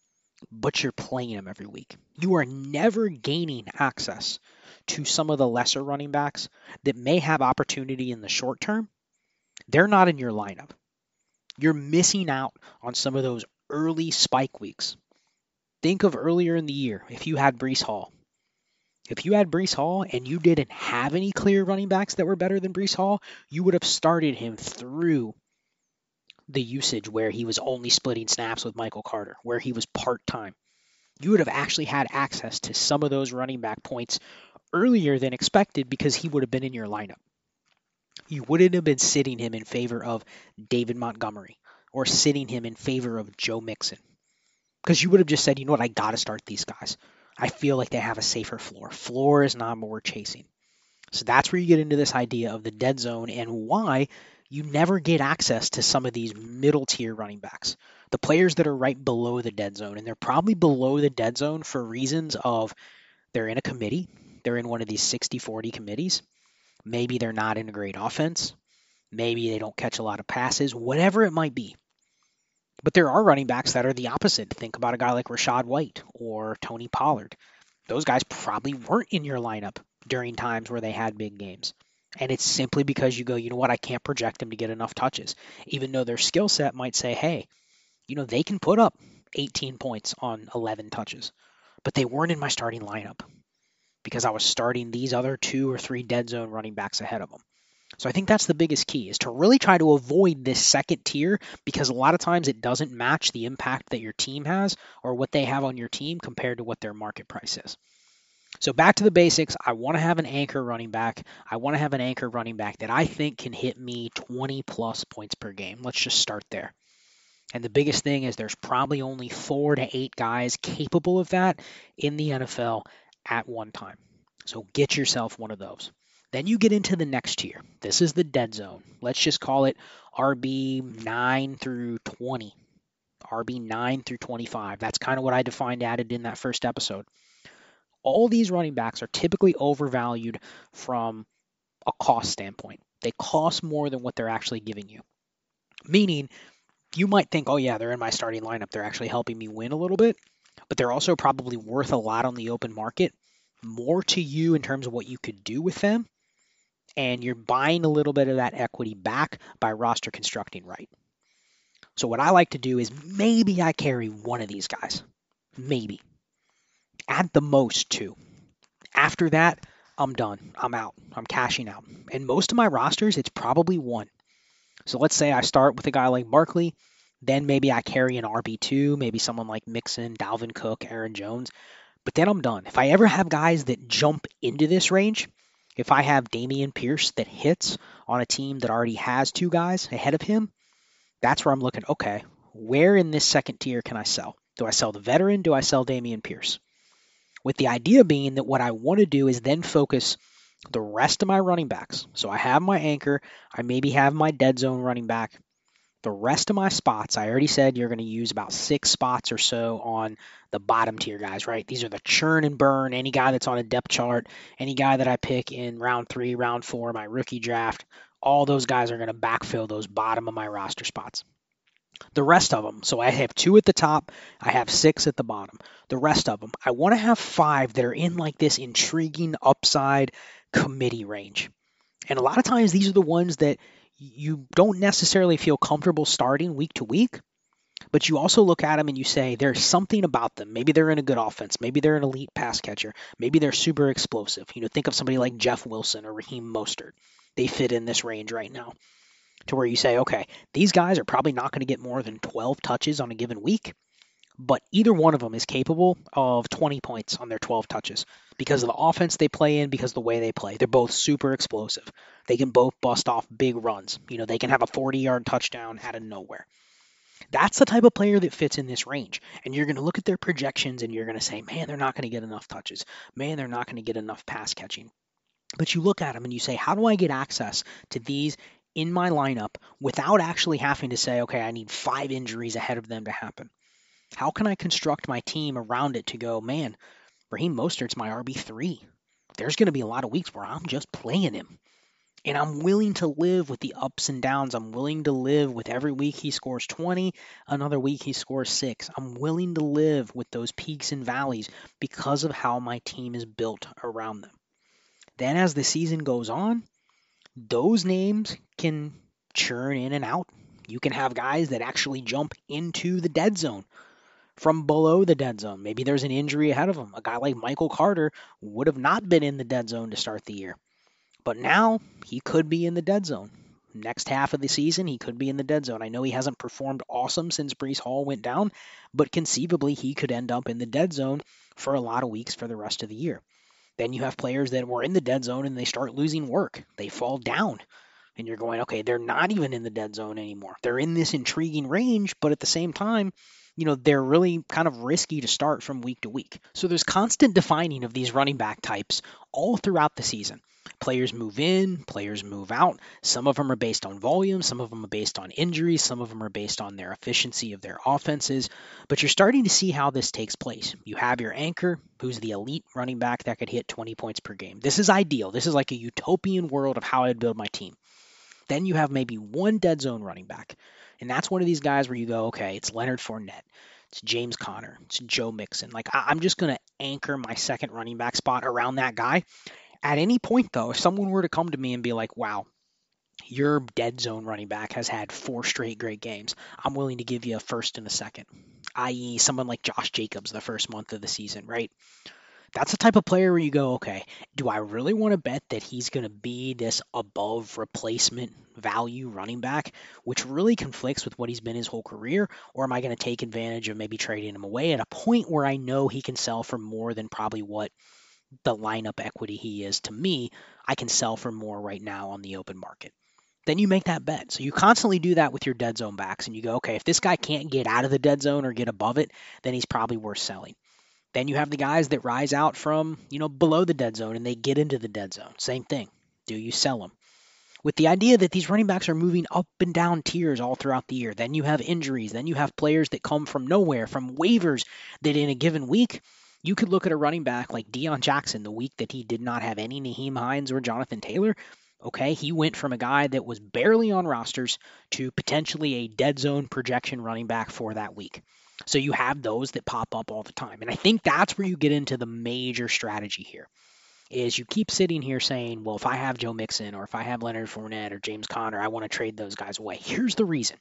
but you're playing them every week. You are never gaining access to some of the lesser running backs that may have opportunity in the short term. They're not in your lineup. You're missing out on some of those early spike weeks. Think of earlier in the year, if you had Breece Hall. If you had Breece Hall and you didn't have any clear running backs that were better than Breece Hall, you would have started him through the usage where he was only splitting snaps with Michael Carter, where he was part-time. You would have actually had access to some of those running back points earlier than expected because he would have been in your lineup. You wouldn't have been sitting him in favor of David Montgomery or sitting him in favor of Joe Mixon. Because you would have just said, you know what, I got to start these guys. I feel like they have a safer floor. Floor is not what we're chasing. So that's where you get into this idea of the dead zone and why you never get access to some of these middle tier running backs. The players that are right below the dead zone. And they're probably below the dead zone for reasons of they're in a committee. They're in one of these 60-40 committees. Maybe they're not in a great offense. Maybe they don't catch a lot of passes, whatever it might be. But there are running backs that are the opposite. Think about a guy like Rachaad White or Tony Pollard. Those guys probably weren't in your lineup during times where they had big games. And it's simply because you go, you know what, I can't project them to get enough touches. Even though their skill set might say, hey, you know, they can put up 18 points on 11 touches. But they weren't in my starting lineup because I was starting these other 2 or 3 dead zone running backs ahead of them. So I think that's the biggest key, is to really try to avoid this second tier, because a lot of times it doesn't match the impact that your team has or what they have on your team compared to what their market price is. So back to the basics, I want to have an anchor running back. I want to have an anchor running back that I think can hit me 20 plus points per game. Let's just start there. And the biggest thing is there's probably only 4 to 8 guys capable of that in the NFL at one time. So get yourself one of those. Then you get into the next tier. This is the dead zone. Let's just call it RB 9 through 20. RB 9 through 25. That's kind of what I defined added in that first episode. All these running backs are typically overvalued from a cost standpoint. They cost more than what they're actually giving you. Meaning, you might think, oh yeah, they're in my starting lineup. They're actually helping me win a little bit, but they're also probably worth a lot on the open market, more to you in terms of what you could do with them. And you're buying a little bit of that equity back by roster constructing right. So what I like to do is maybe I carry one of these guys. Maybe. At the most 2. After that, I'm done. I'm out. I'm cashing out. And most of my rosters, it's probably 1. So let's say I start with a guy like Barkley, then maybe I carry an RB2, maybe someone like Mixon, Dalvin Cook, Aaron Jones, but then I'm done. If I ever have guys that jump into this range, if I have Dameon Pierce that hits on a team that already has 2 guys ahead of him, that's where I'm looking, okay, where in this second tier can I sell? Do I sell the veteran? Do I sell Dameon Pierce? With the idea being that what I want to do is then focus the rest of my running backs. So I have my anchor, I maybe have my dead zone running back. The rest of my spots, I already said you're going to use about 6 spots or so on the bottom tier guys, right? These are the churn and burn, any guy that's on a depth chart, any guy that I pick in round 3, round 4, my rookie draft. All those guys are going to backfill those bottom of my roster spots. The rest of them, so I have 2 at the top, I have 6 at the bottom. The rest of them, I want to have 5 that are in like this intriguing upside committee range. And a lot of times these are the ones that you don't necessarily feel comfortable starting week to week, but you also look at them and you say there's something about them. Maybe they're in a good offense. Maybe they're an elite pass catcher. Maybe they're super explosive. Think of somebody like Jeff Wilson or Raheem Mostert. They fit in this range right now, to where you say, okay, these guys are probably not going to get more than 12 touches on a given week, but either one of them is capable of 20 points on their 12 touches because of the offense they play in, because of the way they play. They're both super explosive. They can both bust off big runs. They can have a 40-yard touchdown out of nowhere. That's the type of player that fits in this range. And you're going to look at their projections and you're going to say, man, they're not going to get enough touches. Man, they're not going to get enough pass catching. But you look at them and you say, how do I get access to these in my lineup without actually having to say, okay, I need 5 injuries ahead of them to happen? How can I construct my team around it to go, man, Raheem Mostert's my RB3. There's going to be a lot of weeks where I'm just playing him. And I'm willing to live with the ups and downs. I'm willing to live with every week he scores 20, another week he scores 6. I'm willing to live with those peaks and valleys because of how my team is built around them. Then as the season goes on, those names can churn in and out. You can have guys that actually jump into the dead zone from below the dead zone. Maybe there's an injury ahead of him. A guy like Michael Carter would have not been in the dead zone to start the year. But now he could be in the dead zone. Next half of the season, he could be in the dead zone. I know he hasn't performed awesome since Breece Hall went down, but conceivably he could end up in the dead zone for a lot of weeks for the rest of the year. Then you have players that were in the dead zone and they start losing work. They fall down. And you're going, okay, they're not even in the dead zone anymore. They're in this intriguing range, but at the same time, they're really kind of risky to start from week to week. So there's constant defining of these running back types all throughout the season. Players move in, players move out. Some of them are based on volume, some of them are based on injuries, some of them are based on their efficiency of their offenses. But you're starting to see how this takes place. You have your anchor, who's the elite running back that could hit 20 points per game. This is ideal. This is like a utopian world of how I'd build my team. Then you have maybe one dead zone running back. And that's one of these guys where you go, okay, it's Leonard Fournette, it's James Conner, it's Joe Mixon. Like, I'm just going to anchor my second running back spot around that guy. At any point, though, if someone were to come to me and be like, wow, your dead zone running back has had 4 straight great games, I'm willing to give you a first and a second, i.e. someone like Josh Jacobs the first month of the season, right? That's the type of player where you go, okay, do I really want to bet that he's going to be this above replacement value running back, which really conflicts with what he's been his whole career? Or am I going to take advantage of maybe trading him away at a point where I know he can sell for more than probably what the lineup equity he is to me? I can sell for more right now on the open market. Then you make that bet. So you constantly do that with your dead zone backs, and you go, okay, if this guy can't get out of the dead zone or get above it, then he's probably worth selling. Then you have the guys that rise out from, below the dead zone and they get into the dead zone. Same thing. Do you sell them? With the idea that these running backs are moving up and down tiers all throughout the year. Then you have injuries. Then you have players that come from nowhere, from waivers, that in a given week, you could look at a running back like Deion Jackson the week that he did not have any Nyheim Hines or Jonathan Taylor. Okay, he went from a guy that was barely on rosters to potentially a dead zone projection running back for that week. So you have those that pop up all the time. And I think that's where you get into the major strategy here is you keep sitting here saying, well, if I have Joe Mixon or if I have Leonard Fournette or James Conner, I want to trade those guys away. Here's the reason.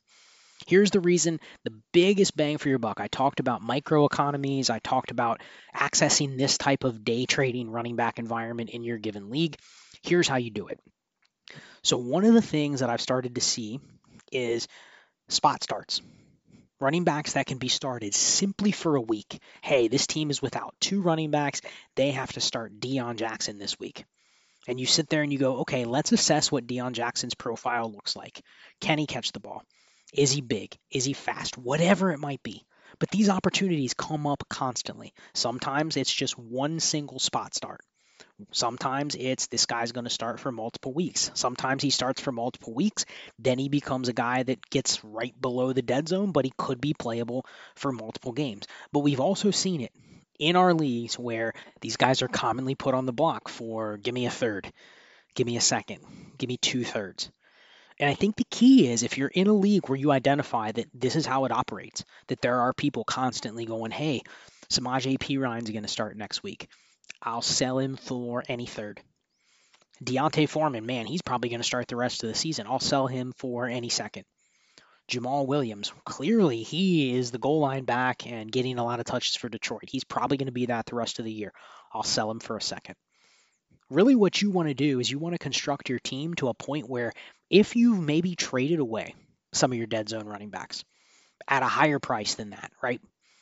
The biggest bang for your buck. I talked about microeconomies. I talked about accessing this type of day trading running back environment in your given league. Here's how you do it. So one of the things that I've started to see is spot starts. Running backs that can be started simply for a week. Hey, this team is without 2 running backs. They have to start Deion Jackson this week. And you sit there and you go, okay, let's assess what Deion Jackson's profile looks like. Can he catch the ball? Is he big? Is he fast? Whatever it might be. But these opportunities come up constantly. Sometimes it's just one single spot start. Sometimes it's this guy's going to start for multiple weeks. Sometimes he starts for multiple weeks. Then he becomes a guy that gets right below the dead zone, but he could be playable for multiple games. But we've also seen it in our leagues where these guys are commonly put on the block for give me a third, give me a second, give me 2/3. And I think the key is if you're in a league where you identify that this is how it operates, that there are people constantly going, hey, Samaje Perine's going to start next week. I'll sell him for any third. D'Onta Foreman, man, he's probably going to start the rest of the season. I'll sell him for any second. Jamal Williams, clearly he is the goal line back and getting a lot of touches for Detroit. He's probably going to be that the rest of the year. I'll sell him for a second. Really what you want to do is you want to construct your team to a point where if you've maybe traded away some of your dead zone running backs at a higher price than that, right?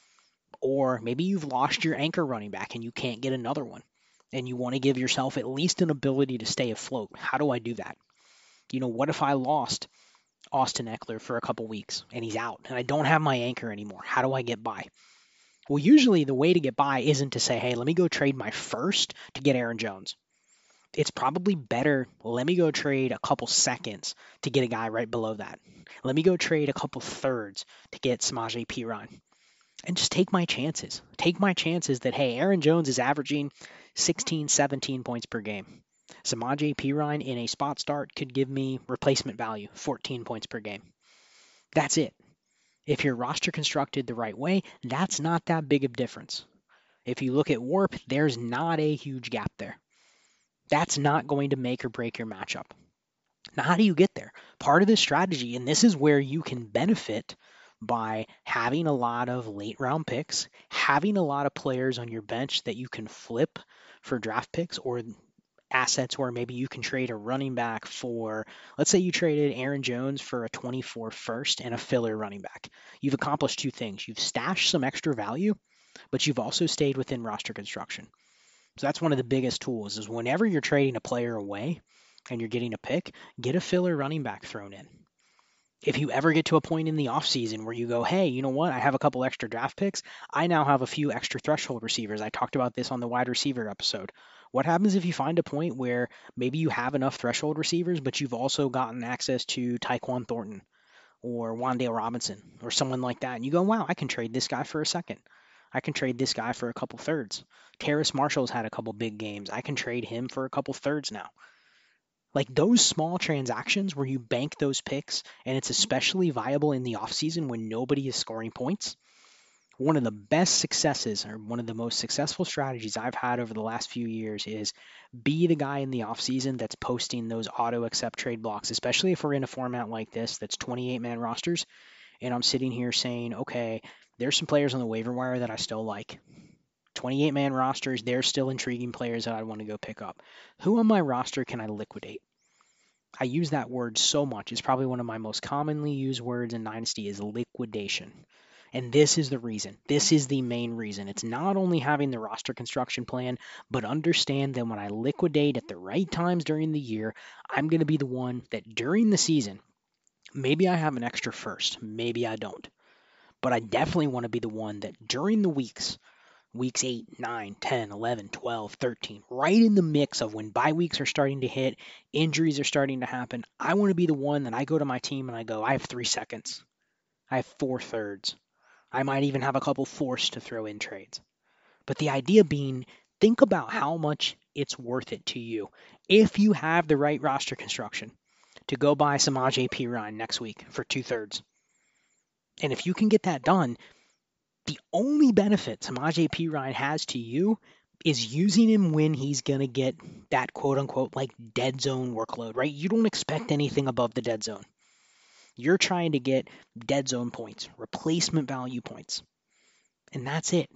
Or maybe you've lost your anchor running back and you can't get another one, and you want to give yourself at least an ability to stay afloat. How do I do that? What if I lost Austin Eckler for a couple weeks and he's out and I don't have my anchor anymore? How do I get by? Well, usually the way to get by isn't to say, hey, let me go trade my first to get Aaron Jones. It's probably better, let me go trade a couple seconds to get a guy right below that. Let me go trade a couple thirds to get Samaje Perine. And just take my chances. Take my chances that, hey, Aaron Jones is averaging 16, 17 points per game. Samaje Perine in a spot start could give me replacement value, 14 points per game. That's it. If your roster constructed the right way, that's not that big of a difference. If you look at WARP, there's not a huge gap there. That's not going to make or break your matchup. Now, how do you get there? Part of this strategy, and this is where you can benefit by having a lot of late round picks, having a lot of players on your bench that you can flip for draft picks or assets where maybe you can trade a running back for, let's say you traded Aaron Jones for a 24 first and a filler running back. You've accomplished 2 things. You've stashed some extra value, but you've also stayed within roster construction. So that's one of the biggest tools is whenever you're trading a player away and you're getting a pick, get a filler running back thrown in. If you ever get to a point in the offseason where you go, hey, you know what? I have a couple extra draft picks. I now have a few extra threshold receivers. I talked about this on the wide receiver episode. What happens if you find a point where maybe you have enough threshold receivers, but you've also gotten access to Tyquan Thornton or Wan'Dale Robinson or someone like that, and you go, wow, I can trade this guy for a second. I can trade this guy for a couple thirds. Terrace Marshall's had a couple big games. I can trade him for a couple thirds now. Like those small transactions where you bank those picks, and it's especially viable in the offseason when nobody is scoring points. One of the best successes or one of the most successful strategies I've had over the last few years is be the guy in the offseason that's posting those auto accept trade blocks, especially if we're in a format like this that's 28-man rosters. And I'm sitting here saying, okay, there's some players on the waiver wire that I still like. 28-man rosters, there's still intriguing players that I want to go pick up. Who on my roster can I liquidate? I use that word so much. It's probably one of my most commonly used words in Dynasty is liquidation. And this is the reason. This is the main reason. It's not only having the roster construction plan, but understand that when I liquidate at the right times during the year, I'm going to be the one that during the season, maybe I have an extra first, maybe I don't. But I definitely want to be the one that during the weeks 8, 9, 10, 11, 12, 13, right in the mix of when bye weeks are starting to hit, injuries are starting to happen. I want to be the one that I go to my team and I go, I have 3 seconds. I have 4 thirds. I might even have a couple fourths to throw in trades. But the idea being, think about how much it's worth it to you if you have the right roster construction to go buy Samaje Perine next week for 2 thirds. And if you can get that done, the only benefit Samaje Perine has to you is using him when he's going to get that quote-unquote like dead zone workload, right? You don't expect anything above the dead zone. You're trying to get dead zone points, replacement value points, and that's it.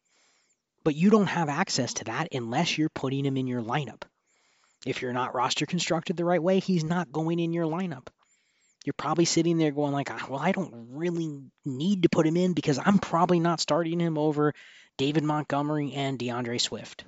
But you don't have access to that unless you're putting him in your lineup. If you're not roster constructed the right way, he's not going in your lineup. You're probably sitting there going like, well, I don't really need to put him in because I'm probably not starting him over David Montgomery and DeAndre Swift.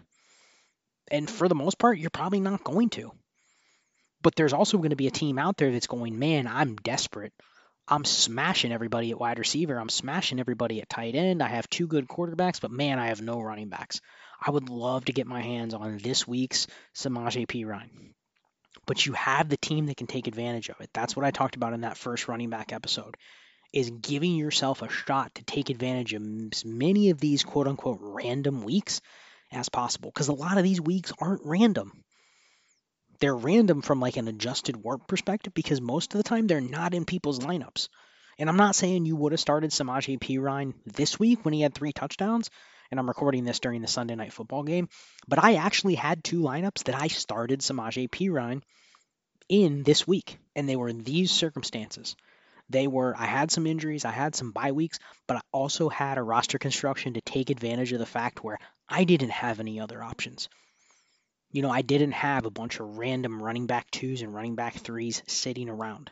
And for the most part, you're probably not going to. But there's also going to be a team out there that's going, man, I'm desperate. I'm smashing everybody at wide receiver. I'm smashing everybody at tight end. I have 2 good quarterbacks, but man, I have no running backs. I would love to get my hands on this week's Samaje Perine. But you have the team that can take advantage of it. That's what I talked about in that first running back episode, is giving yourself a shot to take advantage of as many of these quote-unquote random weeks as possible. Because a lot of these weeks aren't random. They're random from like an adjusted warp perspective because most of the time they're not in people's lineups. And I'm not saying you would have started Samaje Perine this week when he had 3 touchdowns, and I'm recording this during the Sunday Night Football game, but I actually had 2 lineups that I started Samaje Perine in this week, and they were in these circumstances. I had some injuries, I had some bye weeks, but I also had a roster construction to take advantage of the fact where I didn't have any other options. I didn't have a bunch of random running back 2s and running back 3s sitting around.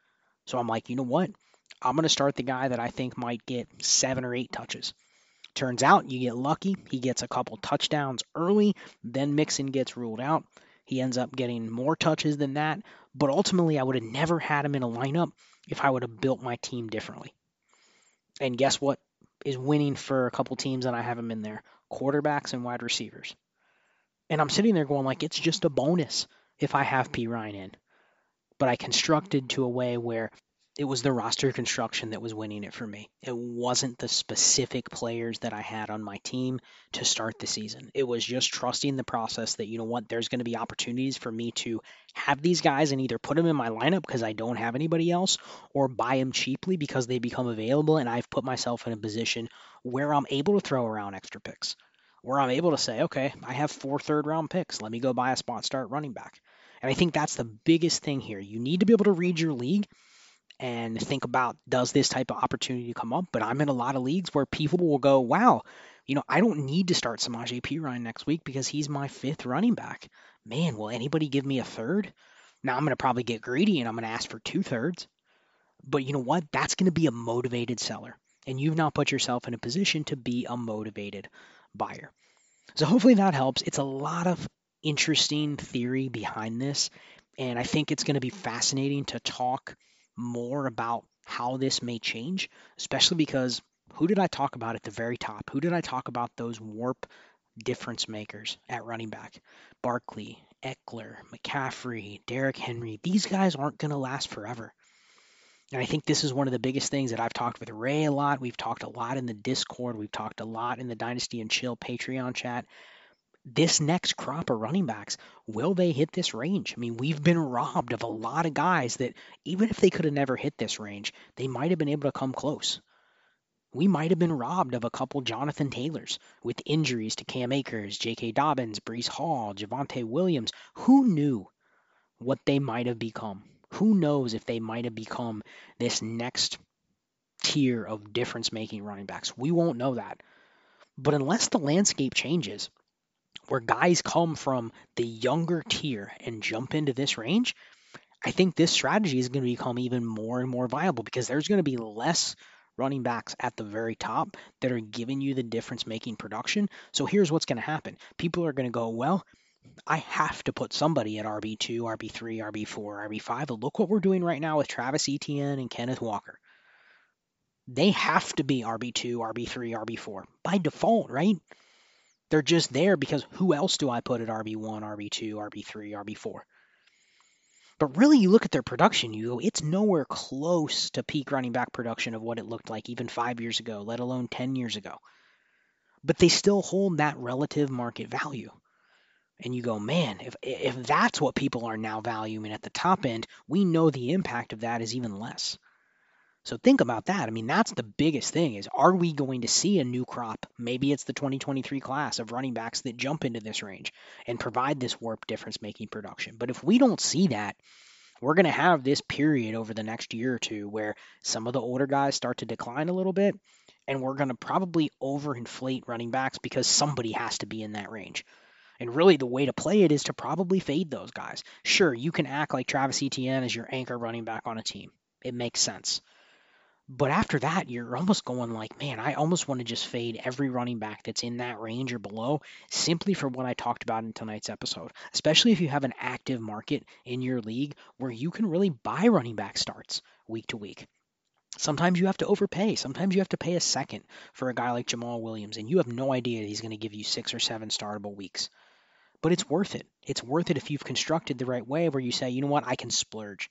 So I'm like, you know what? I'm going to start the guy that I think might get 7 or 8 touches. Turns out you get lucky. He gets a couple touchdowns early. Then Mixon gets ruled out. He ends up getting more touches than that. But ultimately, I would have never had him in a lineup if I would have built my team differently. And guess what is winning for a couple teams that I have him in there? Quarterbacks and wide receivers. And I'm sitting there going like, it's just a bonus if I have Perine in. But I constructed to a way where it was the roster construction that was winning it for me. It wasn't the specific players that I had on my team to start the season. It was just trusting the process that, you know what, there's going to be opportunities for me to have these guys and either put them in my lineup because I don't have anybody else or buy them cheaply because they become available and I've put myself in a position where I'm able to throw around extra picks, where I'm able to say, okay, I have 4 third-round picks. Let me go buy a spot start running back. And I think that's the biggest thing here. You need to be able to read your league and think about, does this type of opportunity come up? But I'm in a lot of leagues where people will go, wow, I don't need to start Samaje Perine next week because he's my 5th running back. Man, will anybody give me a 3rd? Now I'm going to probably get greedy and I'm going to ask for 2 thirds. But you know what? That's going to be a motivated seller. And you've now put yourself in a position to be a motivated buyer. So hopefully that helps. It's a lot of interesting theory behind this. And I think it's going to be fascinating to talk more about how this may change, especially because who did I talk about at the very top? Who did I talk about those warp difference makers at running back? Barkley, Eckler, McCaffrey, Derrick Henry. These guys aren't going to last forever. And I think this is one of the biggest things that I've talked with Ray a lot. We've talked a lot in the Discord. We've talked a lot in the Dynasty and Chill Patreon chat. This next crop of running backs, will they hit this range? I mean, we've been robbed of a lot of guys that even if they could have never hit this range, they might have been able to come close. We might have been robbed of a couple Jonathan Taylors with injuries to Cam Akers, J.K. Dobbins, Breece Hall, Javonte Williams. Who knew what they might have become? Who knows if they might have become this next tier of difference-making running backs? We won't know that. But unless the landscape changes, where guys come from the younger tier and jump into this range, I think this strategy is going to become even more and more viable because there's going to be less running backs at the very top that are giving you the difference making production. So here's what's going to happen. People are going to go, well, I have to put somebody at RB2, RB3, RB4, RB5. Look what we're doing right now with Travis Etienne and Kenneth Walker. They have to be RB2, RB3, RB4 by default, right? They're just there because who else do I put at RB1, RB2, RB3, RB4? But really, you look at their production, you go, it's nowhere close to peak running back production of what it looked like even 5 years ago, let alone 10 years ago. But they still hold that relative market value. And you go, man, if that's what people are now valuing at the top end, we know the impact of that is even less. So think about that. I mean, that's the biggest thing is, are we going to see a new crop? Maybe it's the 2023 class of running backs that jump into this range and provide this warp difference making production. But if we don't see that, we're going to have this period over the next year or two where some of the older guys start to decline a little bit, and we're going to probably overinflate running backs because somebody has to be in that range. And really, the way to play it is to probably fade those guys. Sure, you can act like Travis Etienne as your anchor running back on a team. It makes sense. But after that, you're almost going like, man, I almost want to just fade every running back that's in that range or below simply for what I talked about in tonight's episode, especially if you have an active market in your league where you can really buy running back starts week to week. Sometimes you have to overpay. Sometimes you have to pay a second for a guy like Jamal Williams, and you have no idea that he's going to give you 6 or 7 startable weeks. But it's worth it. It's worth it if you've constructed the right way where you say, you know what, I can splurge.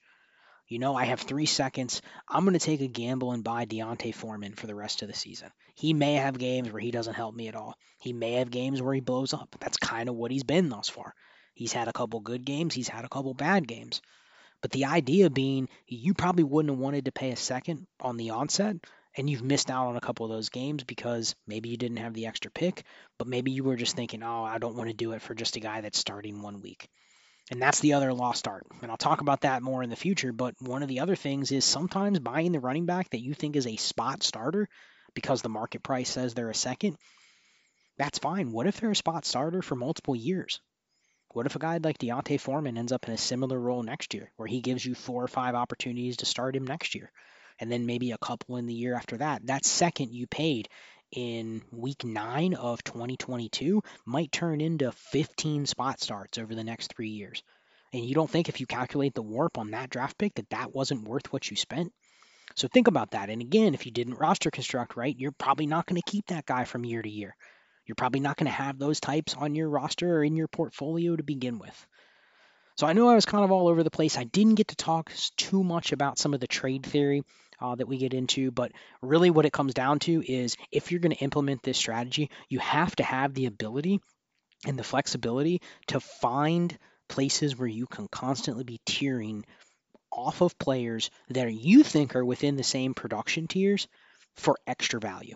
I have 3 seconds. I'm going to take a gamble and buy D'Onta Foreman for the rest of the season. He may have games where he doesn't help me at all. He may have games where he blows up. That's kind of what he's been thus far. He's had a couple good games. He's had a couple bad games. But the idea being, you probably wouldn't have wanted to pay a second on the onset, and you've missed out on a couple of those games because maybe you didn't have the extra pick, but maybe you were just thinking, oh, I don't want to do it for just a guy that's starting 1 week. And that's the other lost art. And I'll talk about that more in the future. But one of the other things is sometimes buying the running back that you think is a spot starter because the market price says they're a second. That's fine. What if they're a spot starter for multiple years? What if a guy like D'Onta Foreman ends up in a similar role next year where he gives you 4 or 5 opportunities to start him next year? And then maybe a couple in the year after that. That second you paid in week 9 of 2022 might turn into 15 spot starts over the next 3 years. And you don't think if you calculate the warp on that draft pick that wasn't worth what you spent? So think about that. And again, if you didn't roster construct right, you're probably not going to keep that guy from year to year. You're probably not going to have those types on your roster or in your portfolio to begin with. So I know I was kind of all over the place. I didn't get to talk too much about some of the trade theory that we get into, but really what it comes down to is if you're going to implement this strategy, you have to have the ability and the flexibility to find places where you can constantly be tiering off of players that you think are within the same production tiers for extra value.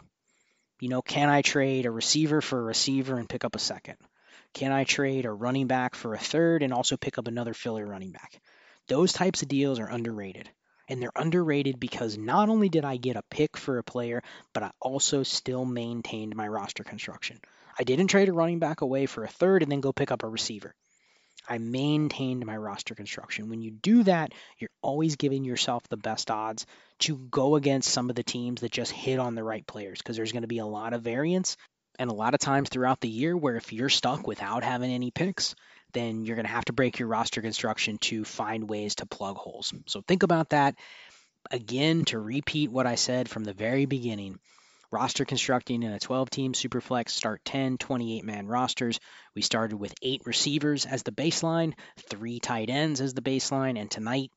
Can I trade a receiver for a receiver and pick up a second? Can I trade a running back for a third and also pick up another filler running back? Those types of deals are underrated. And they're underrated because not only did I get a pick for a player, but I also still maintained my roster construction. I didn't trade a running back away for a third and then go pick up a receiver. I maintained my roster construction. When you do that, you're always giving yourself the best odds to go against some of the teams that just hit on the right players because there's going to be a lot of variance and a lot of times throughout the year where if you're stuck without having any picks, then you're going to have to break your roster construction to find ways to plug holes. So think about that. Again, to repeat what I said from the very beginning, roster constructing in a 12-team Superflex start 10, 28-man rosters. We started with 8 receivers as the baseline, 3 tight ends as the baseline, and tonight,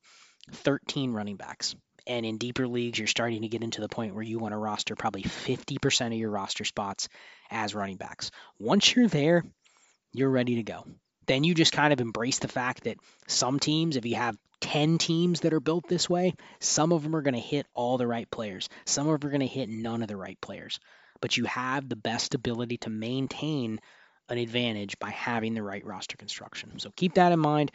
13 running backs. And in deeper leagues, you're starting to get into the point where you want to roster probably 50% of your roster spots as running backs. Once you're there, you're ready to go. Then you just kind of embrace the fact that some teams, if you have 10 teams that are built this way, some of them are going to hit all the right players. Some of them are going to hit none of the right players. But you have the best ability to maintain an advantage by having the right roster construction. So keep that in mind.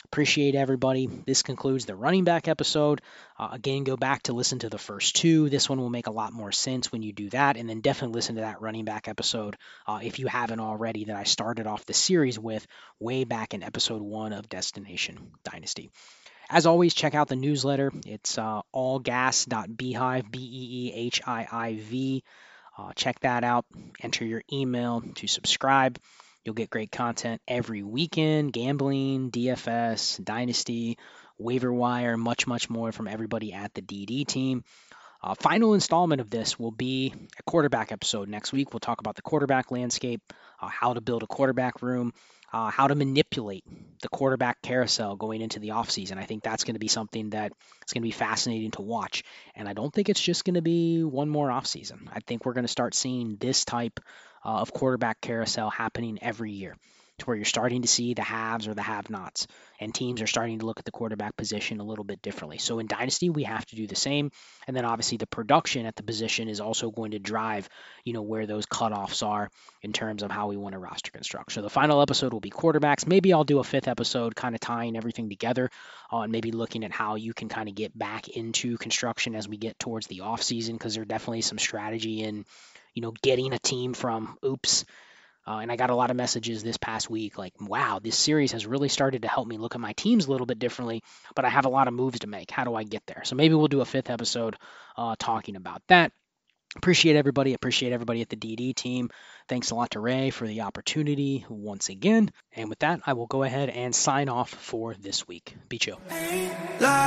Appreciate everybody. This concludes the running back episode. Again, go back to listen to the first two. This one will make a lot more sense when you do that. And then definitely listen to that running back episode if you haven't already, that I started off the series with way back in episode 1 of Destination Dynasty. As always, check out the newsletter. It's allgas.beehive, BEEHIIV. Check that out. Enter your email to subscribe. You'll get great content every weekend, gambling, DFS, Dynasty, waiver wire, much, much more from everybody at the DD team. Final installment of this will be a quarterback episode next week. We'll talk about the quarterback landscape, how to build a quarterback room, how to manipulate the quarterback carousel going into the offseason. I think that's going to be something that it's going to be fascinating to watch. And I don't think it's just going to be one more offseason. I think we're going to start seeing this type of quarterback carousel happening every year, to where you're starting to see the haves or the have-nots, and teams are starting to look at the quarterback position a little bit differently. So in Dynasty, we have to do the same. And then obviously the production at the position is also going to drive, where those cutoffs are in terms of how we want to roster construct. So the final episode will be quarterbacks. Maybe I'll do a 5th episode kind of tying everything together and maybe looking at how you can kind of get back into construction as we get towards the offseason, because there's definitely some strategy in, getting a team from oops. And I got a lot of messages this past week like, wow, this series has really started to help me look at my teams a little bit differently, but I have a lot of moves to make. How do I get there? So maybe we'll do a 5th episode talking about that. Appreciate everybody at the DD team. Thanks a lot to Ray for the opportunity once again. And with that, I will go ahead and sign off for this week. Be chill.